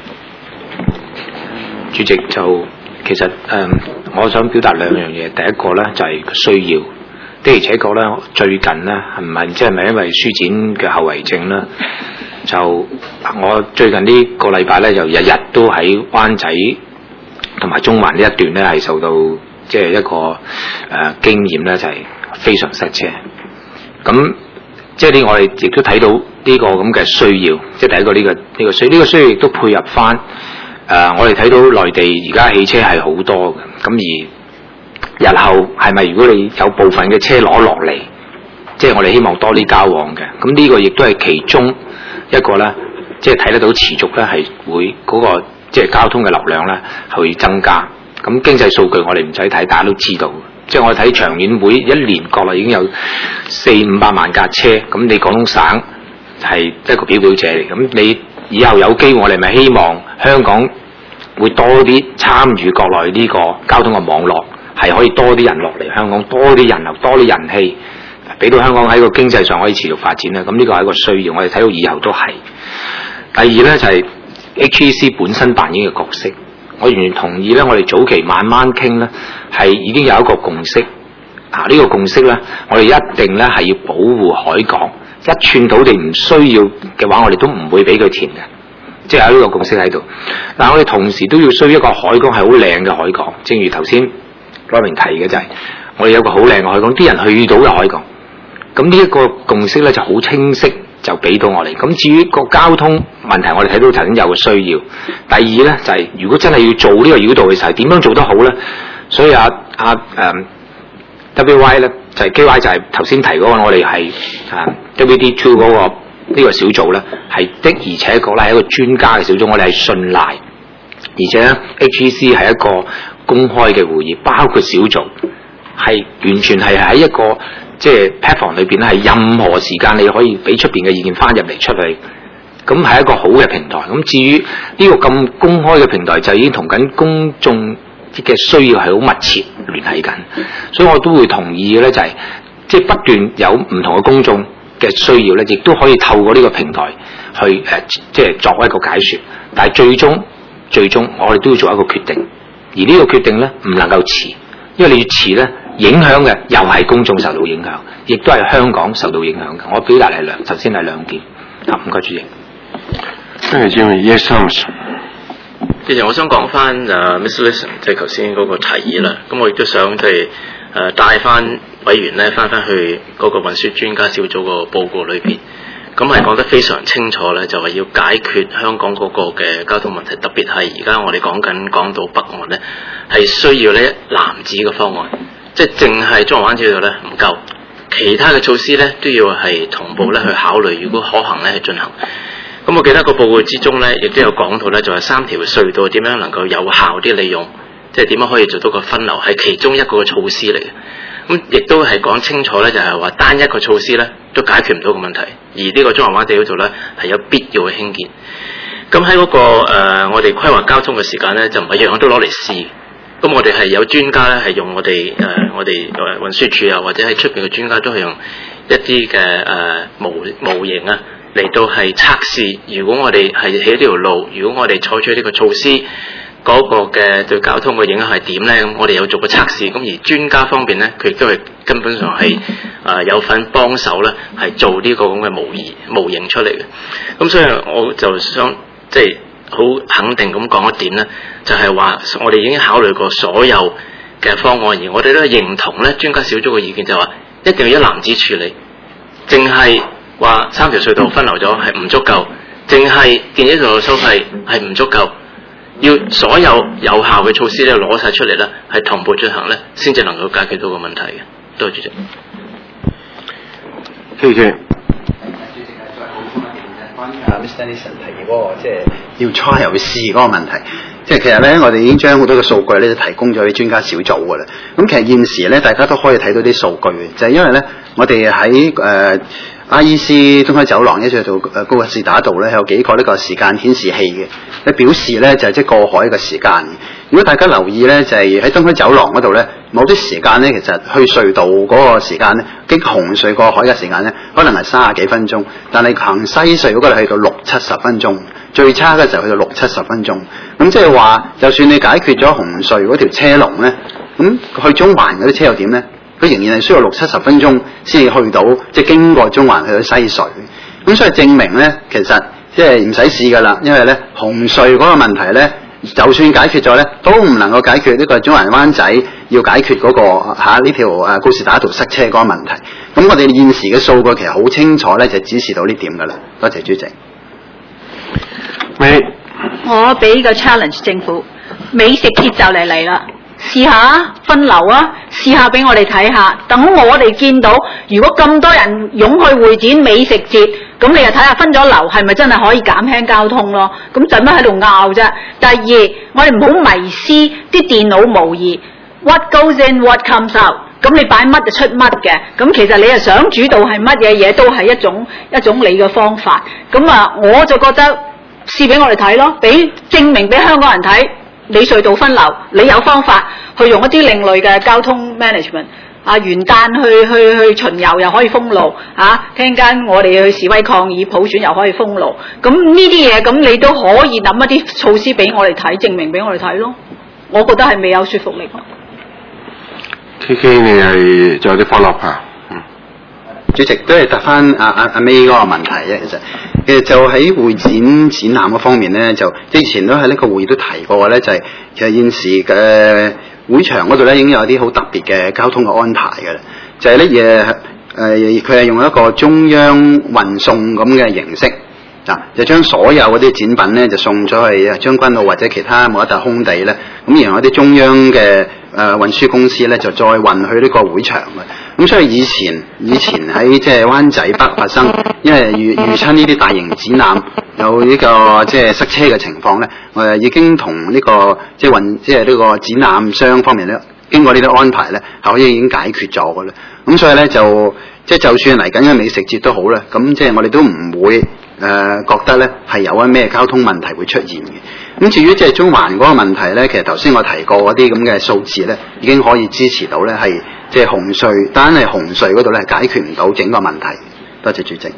主席就。其實誒、嗯，我想表達兩樣嘢。第一個咧就係、是、需要，的而且確咧，最近咧係唔係即係咪因為書展嘅後遺症咧？就我最近呢個禮拜咧，就日日都喺灣仔同埋中環呢一段咧係受到即係一個誒、呃、經驗咧，就係、是、非常塞車。咁即係呢，我哋亦都睇到呢個咁嘅需要，即係第一個呢、這個呢、這個需呢、這個需要亦都配合翻。誒、呃，我哋睇到內地而家汽車係好多嘅，咁而日後係咪如果你有部分嘅車攞落嚟，即係我哋希望多啲交往嘅，咁呢個亦都係其中一個咧即係睇得到持續咧係會嗰、那個即係交通嘅流量咧係會增加。咁經濟數據我哋唔使睇，大家都知道。即係我睇長遠會一年國內已經有四五百萬架車，咁你廣東省係一個表表者嚟。咁你以後有機會，我哋咪希望香港會多啲參與國內呢個交通嘅網絡，係可以多啲人落嚟香港，多啲人流，多啲人氣，俾到香港喺個經濟上可以持續發展咧。咁呢個係一個需要，我哋睇到以後都係。第二咧就係、是、H E C 本身扮演嘅角色。我完全同意咧，我哋早期慢慢傾咧，係已經有一個共識。啊，呢、這個共識咧，我哋一定咧係要保護海港，一寸土地唔需要嘅話，我哋都唔會俾佢填嘅，即係有呢個共識喺度。但係我哋同時都要需要一個海港係好靚嘅海港，正如頭先羅明提嘅就係、是，我哋有個好靚嘅海港，啲人去到嘅海港。咁呢一個共識咧就好清晰。就俾到我哋。咁至於個交通問題，我哋睇到頭先有個需要。第二咧就係、是，如果真係要做呢個繞道嘅時候，點樣做得好咧？所以啊啊誒 W Y 咧就係、是、K Y 就係頭先提嗰個，我哋係啊 W D two 嗰個呢、這個小組咧，係的而且確咧係一個專家嘅小組，我哋係信賴。而且咧 H E C 係一個公開嘅會議，包括小組係完全係喺一個。即係 platform 裏邊咧，係任何時間你可以俾出邊嘅意見翻入嚟出去，咁係一個好嘅平台。咁至於呢個咁公開嘅平台，就已經同緊公眾嘅需要係好密切聯繫緊，所以我都會同意嘅咧，就係即係不斷有唔同嘅公眾嘅需要咧，亦都可以透過呢個平台去誒，即係作為一個解説。但係最終最終我哋都要做一個決定，而呢個決定咧唔能夠遲，因為你越遲咧。影響嘅又係公眾受到影響，亦都係香港受到影響嘅。我表達係兩，首先係兩件。啊，唔該主席。 跟住 Yes Thomas。 其實我想講翻誒 Miss Listen 即係頭先嗰個提議啦。咁我亦都想即係誒帶翻委員咧翻翻去嗰個運輸專家小組個報告裏邊。咁係講得非常清楚咧，就係要解決香港嗰個嘅交通問題，特別係而家我哋講緊港島北岸咧，係需要咧藍紙嘅方案。即係淨係中環灣仔嗰度咧唔夠，其他嘅措施咧都要係同步咧去考慮，如果可行咧去進行。咁我記得個報告之中咧，亦都有講到咧，就係三條隧道點樣能夠有效啲利用，即係點樣可以做到個分流，係其中一個嘅措施嚟嘅。咁亦都係講清楚咧，就係話單一個措施咧都解決唔到個問題，而呢個中環灣仔嗰度咧係有必要去興建。咁喺嗰個、呃、我哋規劃交通嘅時間咧，就唔係樣樣都攞嚟試。咁我哋係有專家咧，係用我哋誒、呃、我哋誒運輸署啊，或者喺出邊嘅專家都係用一啲嘅誒模模型啊，嚟到係測試。如果我哋係起呢條路，如果我哋採取呢個措施，嗰、那個嘅對交通嘅影響係點咧？咁我哋有做過測試。咁而專家方面咧，佢亦都係根本上係誒、呃、有份幫手咧，係做呢個咁嘅模擬模型出嚟嘅。咁所以我就想即係。好肯定咁講一點咧，就係、是、話我哋已經考慮過所有嘅方案，而我哋都係認同咧專家小組嘅意見，就係話一定要一籃子處理，淨係話三條隧道分流咗係唔足夠，淨係電子道路收費係唔足夠，要所有有效嘅措施咧攞晒出嚟咧，係同步進行咧，先至能夠解決到個問題嘅。多謝主席。 謝謝。 啊 ，Mister Nixon 提嗰個即係要 try 又要試嗰個問題，即係其實咧，我哋已經將好多嘅數據咧都提供咗俾專家小組㗎啦。咁其實現時咧，大家都可以睇到啲數據嘅，就係、是、因為咧，我哋喺誒 I E C 東海走廊一直到誒高士打道咧，有幾個呢個時間顯示器嘅，你表示咧就係即係過海嘅時間。如果大家留意咧，就係喺東海走廊嗰度咧，某啲時間咧，其實去隧道嗰個時間咧，經紅隧過海嘅時間咧，可能係三十幾分鐘，但係行西隧嗰度去到六七十分鐘，最差嘅時候去到六七十分鐘。咁即係話，就算你解決咗紅隧嗰條車龍咧，咁去中環嗰啲車又點咧？佢仍然係需要六七十分鐘先至去到，即係經過中環去到西隧。咁所以證明咧，其實即係唔使試噶啦，因為咧紅隧嗰個問題咧，就算解決咗咧，都唔能夠解決呢個中環灣仔要解決嗰、那個嚇呢條誒告士打道塞車嗰個問題。咁我哋現時嘅數據其實好清楚咧，就指示到呢點噶啦。多謝主席。 美， 我俾個 challenge 政府，美食節就嚟嚟啦。試下分流啊！試下俾我哋睇下，等我哋見到，如果咁多人湧去會展美食節， 咁你又睇下分咗流係咪真係可以減輕交通咯？咁就乜喺度拗啫？第二，我哋唔好迷思啲電腦模擬 what goes in what comes out， 咁你擺乜就出乜嘅。咁其實你係想主導係乜嘢嘢都係一種一種你嘅方法。咁啊，我就覺得試俾我哋睇咯，俾證明俾香港人睇，你隧道分流，你有方法去用一啲另類嘅交通 management。啊，元旦去去去巡遊又可以封路，啊，聽間我哋去示威抗議普選又可以封路，咁呢啲嘢咁你都可以諗一啲措施俾我哋睇，證明俾我哋睇咯。我覺得係未有說服力。 K K 你係仲有啲 follow up 啊？嗯， 主席都係答翻阿阿阿 May 嗰個問題啫，其實其實就喺會展展覽嗰方面咧，就之前都喺呢個會議都提過嘅咧，就係、是、其實現時嘅會場嗰度咧已經有啲好特別嘅交通嘅安排嘅啦，就係呢嘢誒，佢係用一個中央運送咁嘅形式啊，就將所有嗰啲展品咧就送咗去將軍澳或者其他某一笪空地咧，咁然後一啲中央嘅誒、呃、運輸公司咧就再運去呢個會場嘅。咁所以以前以前喺即係灣仔北發生，因為遇遇親呢啲大型展覽有呢、這個即係、就是、塞車嘅情況咧，我哋已經同呢、這個即係運即係呢個展覽商方面咧，經過呢啲安排咧，係可以已經解決咗嘅啦。咁所以咧就即係、就是、就算嚟緊嘅美食節都好啦，咁即係我哋都唔會誒、呃、覺得咧係有一咩交通問題會出現嘅。咁至於即係中環嗰個問題咧，其實頭先我提過嗰啲咁嘅數字咧，已經可以支持到咧係即係紅隧，單係紅隧嗰度咧解決唔到整個問題。多謝主席。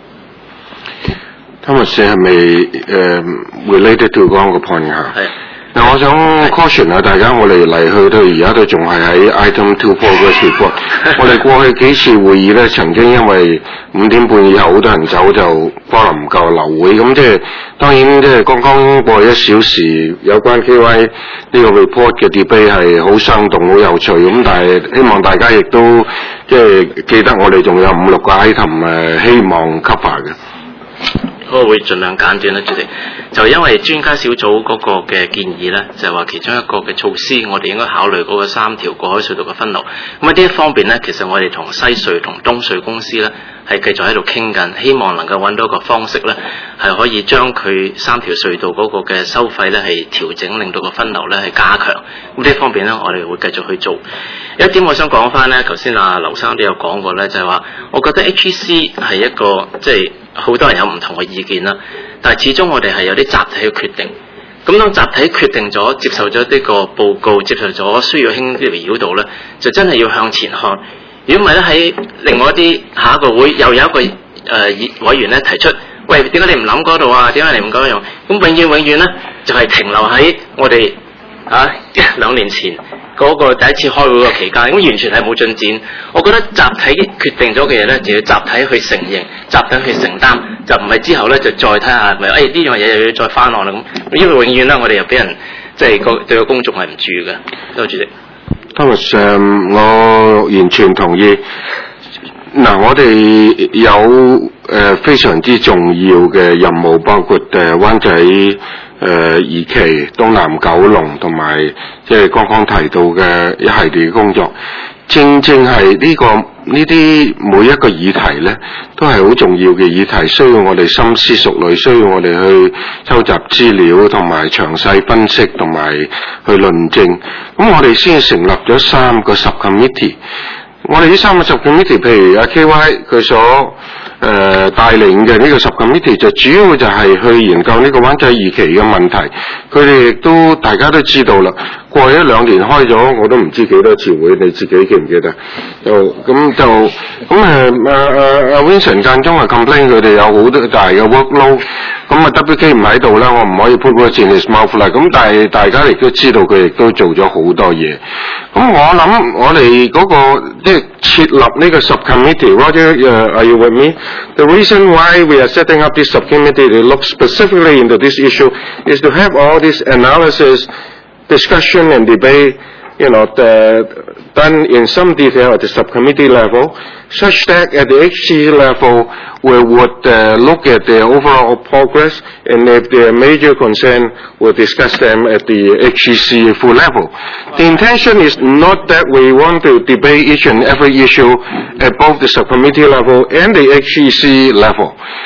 Thomas 係咪誒 related to 嗰個 point 啊？係。嗱，我想 caution 下大家，我哋嚟去到而家都仲係喺 item two progress report。我哋過去幾次會議咧，曾經因為五點半以後好多人走，就可能唔夠流會。咁即係當然即係剛剛過一小時有關 K Y 呢個 report 嘅 debate 係好生動、好有趣。咁但係希望大家亦都即係記得我哋仲有五六個 item 誒，希望 cover 嘅。 我會盡量簡短啦，主席。就因為專家小組嗰個嘅建議咧，就係話其中一個嘅措施，我哋應該考慮嗰個三條過海隧道嘅分流。咁喺呢一方面咧，其實我哋同西隧同東隧公司咧係繼續喺度傾緊，希望能夠揾到一個方式咧，係可以將佢三條隧道嗰個嘅收費咧係調整，令到個分流咧係加強。咁呢一方面咧，我哋會繼續去做。有一點我想講翻咧，頭先阿劉生都有講過咧，就係話，我覺得 H E C 係一個即係好多人有唔同嘅意見啦，但係始終我哋係有啲集體嘅決定。咁當集體決定咗、接受咗呢個報告、接受咗需要興呢條繞道咧，就真係要向前看。如果唔係咧，喺另外一啲下一個會又有一個誒、呃、委員咧提出，喂，點解你唔諗嗰度啊？點解你唔咁樣用？咁永遠永遠咧就係、是、停留喺我哋啊一兩年前嗰個第一次開會嘅期間，咁完全係冇進展。我覺得集體決定咗嘅嘢咧，就要集體去承認、集體去承擔，就唔係之後咧就再睇下，咪誒呢樣嘢又要再翻落啦咁。因為永遠咧，我哋又俾人即係個對個公眾係唔住嘅。多謝主席。 Thomas，誒，我完全同意。嗱，我哋有誒、呃、非常之重要嘅任務，包括誒灣仔、誒二期、東南九龍同埋即係剛剛提到嘅一系列工作。正正係呢、這個呢啲每一個議題咧，都係好重要嘅議題，需要我哋深思熟慮，需要我哋去收集資料同埋詳細分析同埋去論證。咁我哋先成立咗三個 subcommittee。我哋呢三個 subcommittee， 譬如阿 K Y 佢所誒、呃、帶領嘅呢個 subcommittee， 就主要就係去研究呢個灣仔二期嘅問題。佢哋亦都大家都知道啦，過去一兩年開咗我都唔知幾多次會，你自己記唔記得？就咁就咁誒阿阿阿 Vincent 間中係 complain 佢哋有好多大嘅 workload。咁啊 W K 唔喺度啦，我唔可以 put words in his mouth啦。咁但係大家亦都知道佢亦都做咗好多嘢。咁我諗我哋嗰、那個即係設立呢個 subcommittee。Roger，uh, are you with me? The reason why we are setting up this subcommittee to look specifically into this issue is to have all this analysis, discussion and debate, you know, the, done in some detail at the subcommittee level, such that at the H C level we would uh, look at the overall progress, and if there are major concern, we'll discuss them at the H C C full level. The intention is not that we want to debate each and every issue at both the subcommittee level and the H C C level.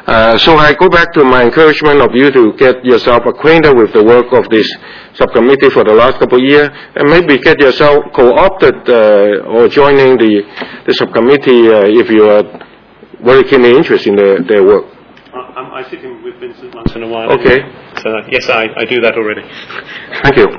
Uh, so I go back to my encouragement of you to get yourself acquainted with the work of this subcommittee for the last couple of years, and maybe get yourself co-opted uh, or joining the, the subcommittee uh, if you are very keenly interested in their, their work. Uh, um, I sit in with Vincent once in a while. Okay. Anyway. So yes, I, I do that already. Thank you.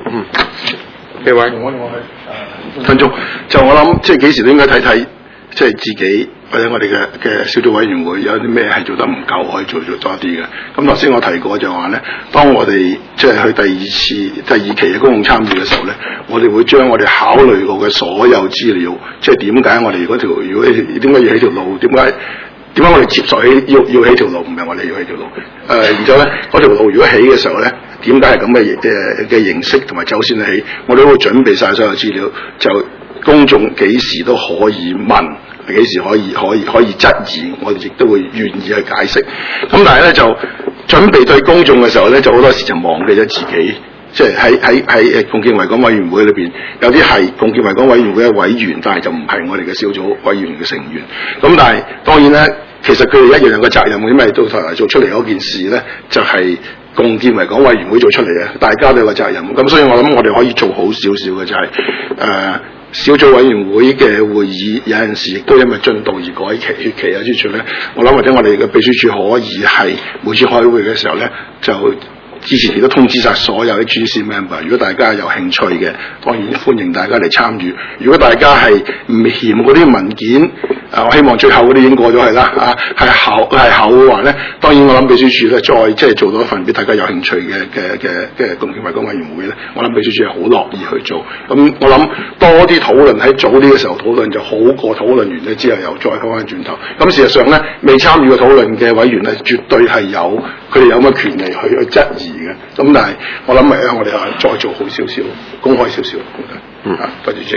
Okay,喂， 分鐘就我諗，即係幾時都應該睇睇，即係自己或者我哋嘅嘅小組委員會有啲咩係做得唔夠，可以做做多啲嘅。咁頭先我提過就話咧，當我哋即係去第二次、第二期嘅公共參與嘅時候咧，我哋會將我哋考慮過嘅所有資料，即係點解我哋嗰條如果點解要起條路，點解？點解我哋接受起要要起條路，唔係我哋要起條路？誒、呃，然之後咧，嗰條路如果起嘅時候咧，點解係咁嘅嘅嘅形式同埋走線起？我哋都會準備晒所有資料，就公眾幾時都可以問，幾時可以可以可以質疑，我哋亦都會願意去解釋。咁但係咧就準備對公眾嘅時候咧，就好多時就忘記咗自己。即係喺喺喺誒共建維港委員會裏邊，有啲係共建維港委員會嘅委員，但係就唔係我哋嘅小組委員嘅成員。咁但係當然咧，其實佢哋一樣有個責任，因為到頭嚟做出嚟嗰件事咧，就係、是、共建維港委員會做出嚟嘅，大家都有個責任。咁所以我諗我哋可以做好少少嘅就係、是、誒、呃、小組委員會嘅會議，有陣時亦都因為進度而改期、血期啊之處咧。我諗或者我哋嘅秘書處可以係每次開會嘅時候咧就。之前亦都通知晒所有啲 G C member， 如果大家有興趣嘅，當然歡迎大家嚟參與。如果大家係唔嫌嗰啲文件，啊，我希望最後嗰啲已經過咗去啦，啊，係厚係厚嘅話咧，當然我諗秘書處咧再即係做到一份俾大家有興趣嘅嘅嘅嘅共建維港委員會咧，我諗秘書處係好樂意去做。咁我諗多啲討論喺早啲嘅時候討論就好過討論完咧之後又再翻返轉頭。咁事實上咧，未參與過討論嘅委員咧，絕對係有佢哋有乜權利去去質疑。咁但係我諗咪咧，我哋啊再做好少少，公開少少。嗯，啊，多謝主席。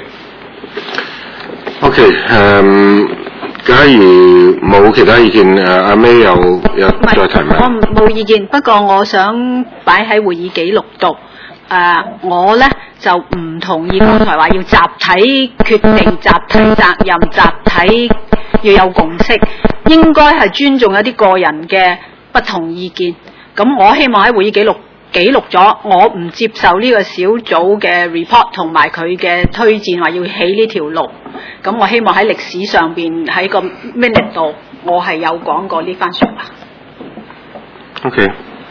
OK， 誒，假如冇其他意見，誒阿 May 有有再提問。 我冇意見，不過我想擺喺會議記錄度。誒、呃，我咧就唔同意剛才話要集體決定、集體責任、集體要有共識，應該係尊重一啲個人嘅不同意見。咁我希望喺會議記錄記錄咗，我唔接受呢個小組嘅 report 同埋佢嘅推薦話要起呢條路。咁我希望喺歷史上邊喺個 minute 度，我係有講過呢番説話。 OK。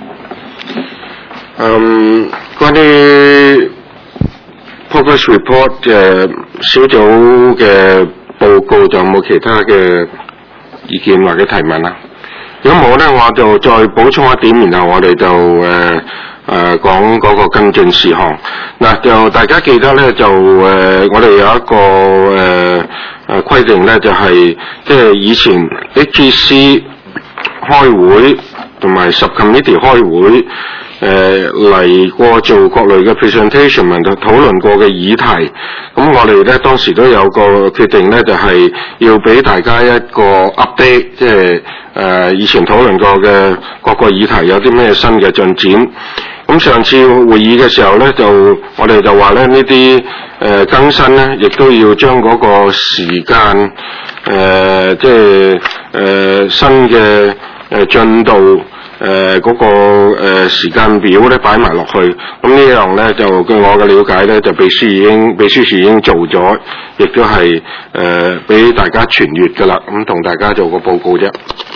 嗯，關於 progress report 嘅小組嘅報告，就有冇其他嘅意見或者提問啊？如果冇咧，我就再補充一點，然後我哋就誒誒、呃、講嗰個跟進事項。嗱，就大家記得咧，就誒、呃、我哋有一個誒誒、呃、規定咧，就係即係以前 H G C 開會同埋 subcommittee 開會。誒嚟過做各類嘅 presentation 同討論過嘅議題，咁我哋咧當時都有個決定咧，就係、是、要俾大家一個 update， 即係誒以前討論過嘅各個議題有啲咩新嘅進展。咁上次會議嘅時候咧，就我哋就話咧呢啲誒更新咧，亦都要將嗰個時間誒即係誒新嘅誒進度。誒嗰、呃那個誒、呃、時間表咧擺埋落去，咁呢樣咧就據我嘅了解咧，就秘書已經秘書處已經做咗，亦都係誒俾大家傳閱㗎啦，咁同大家做個報告啫。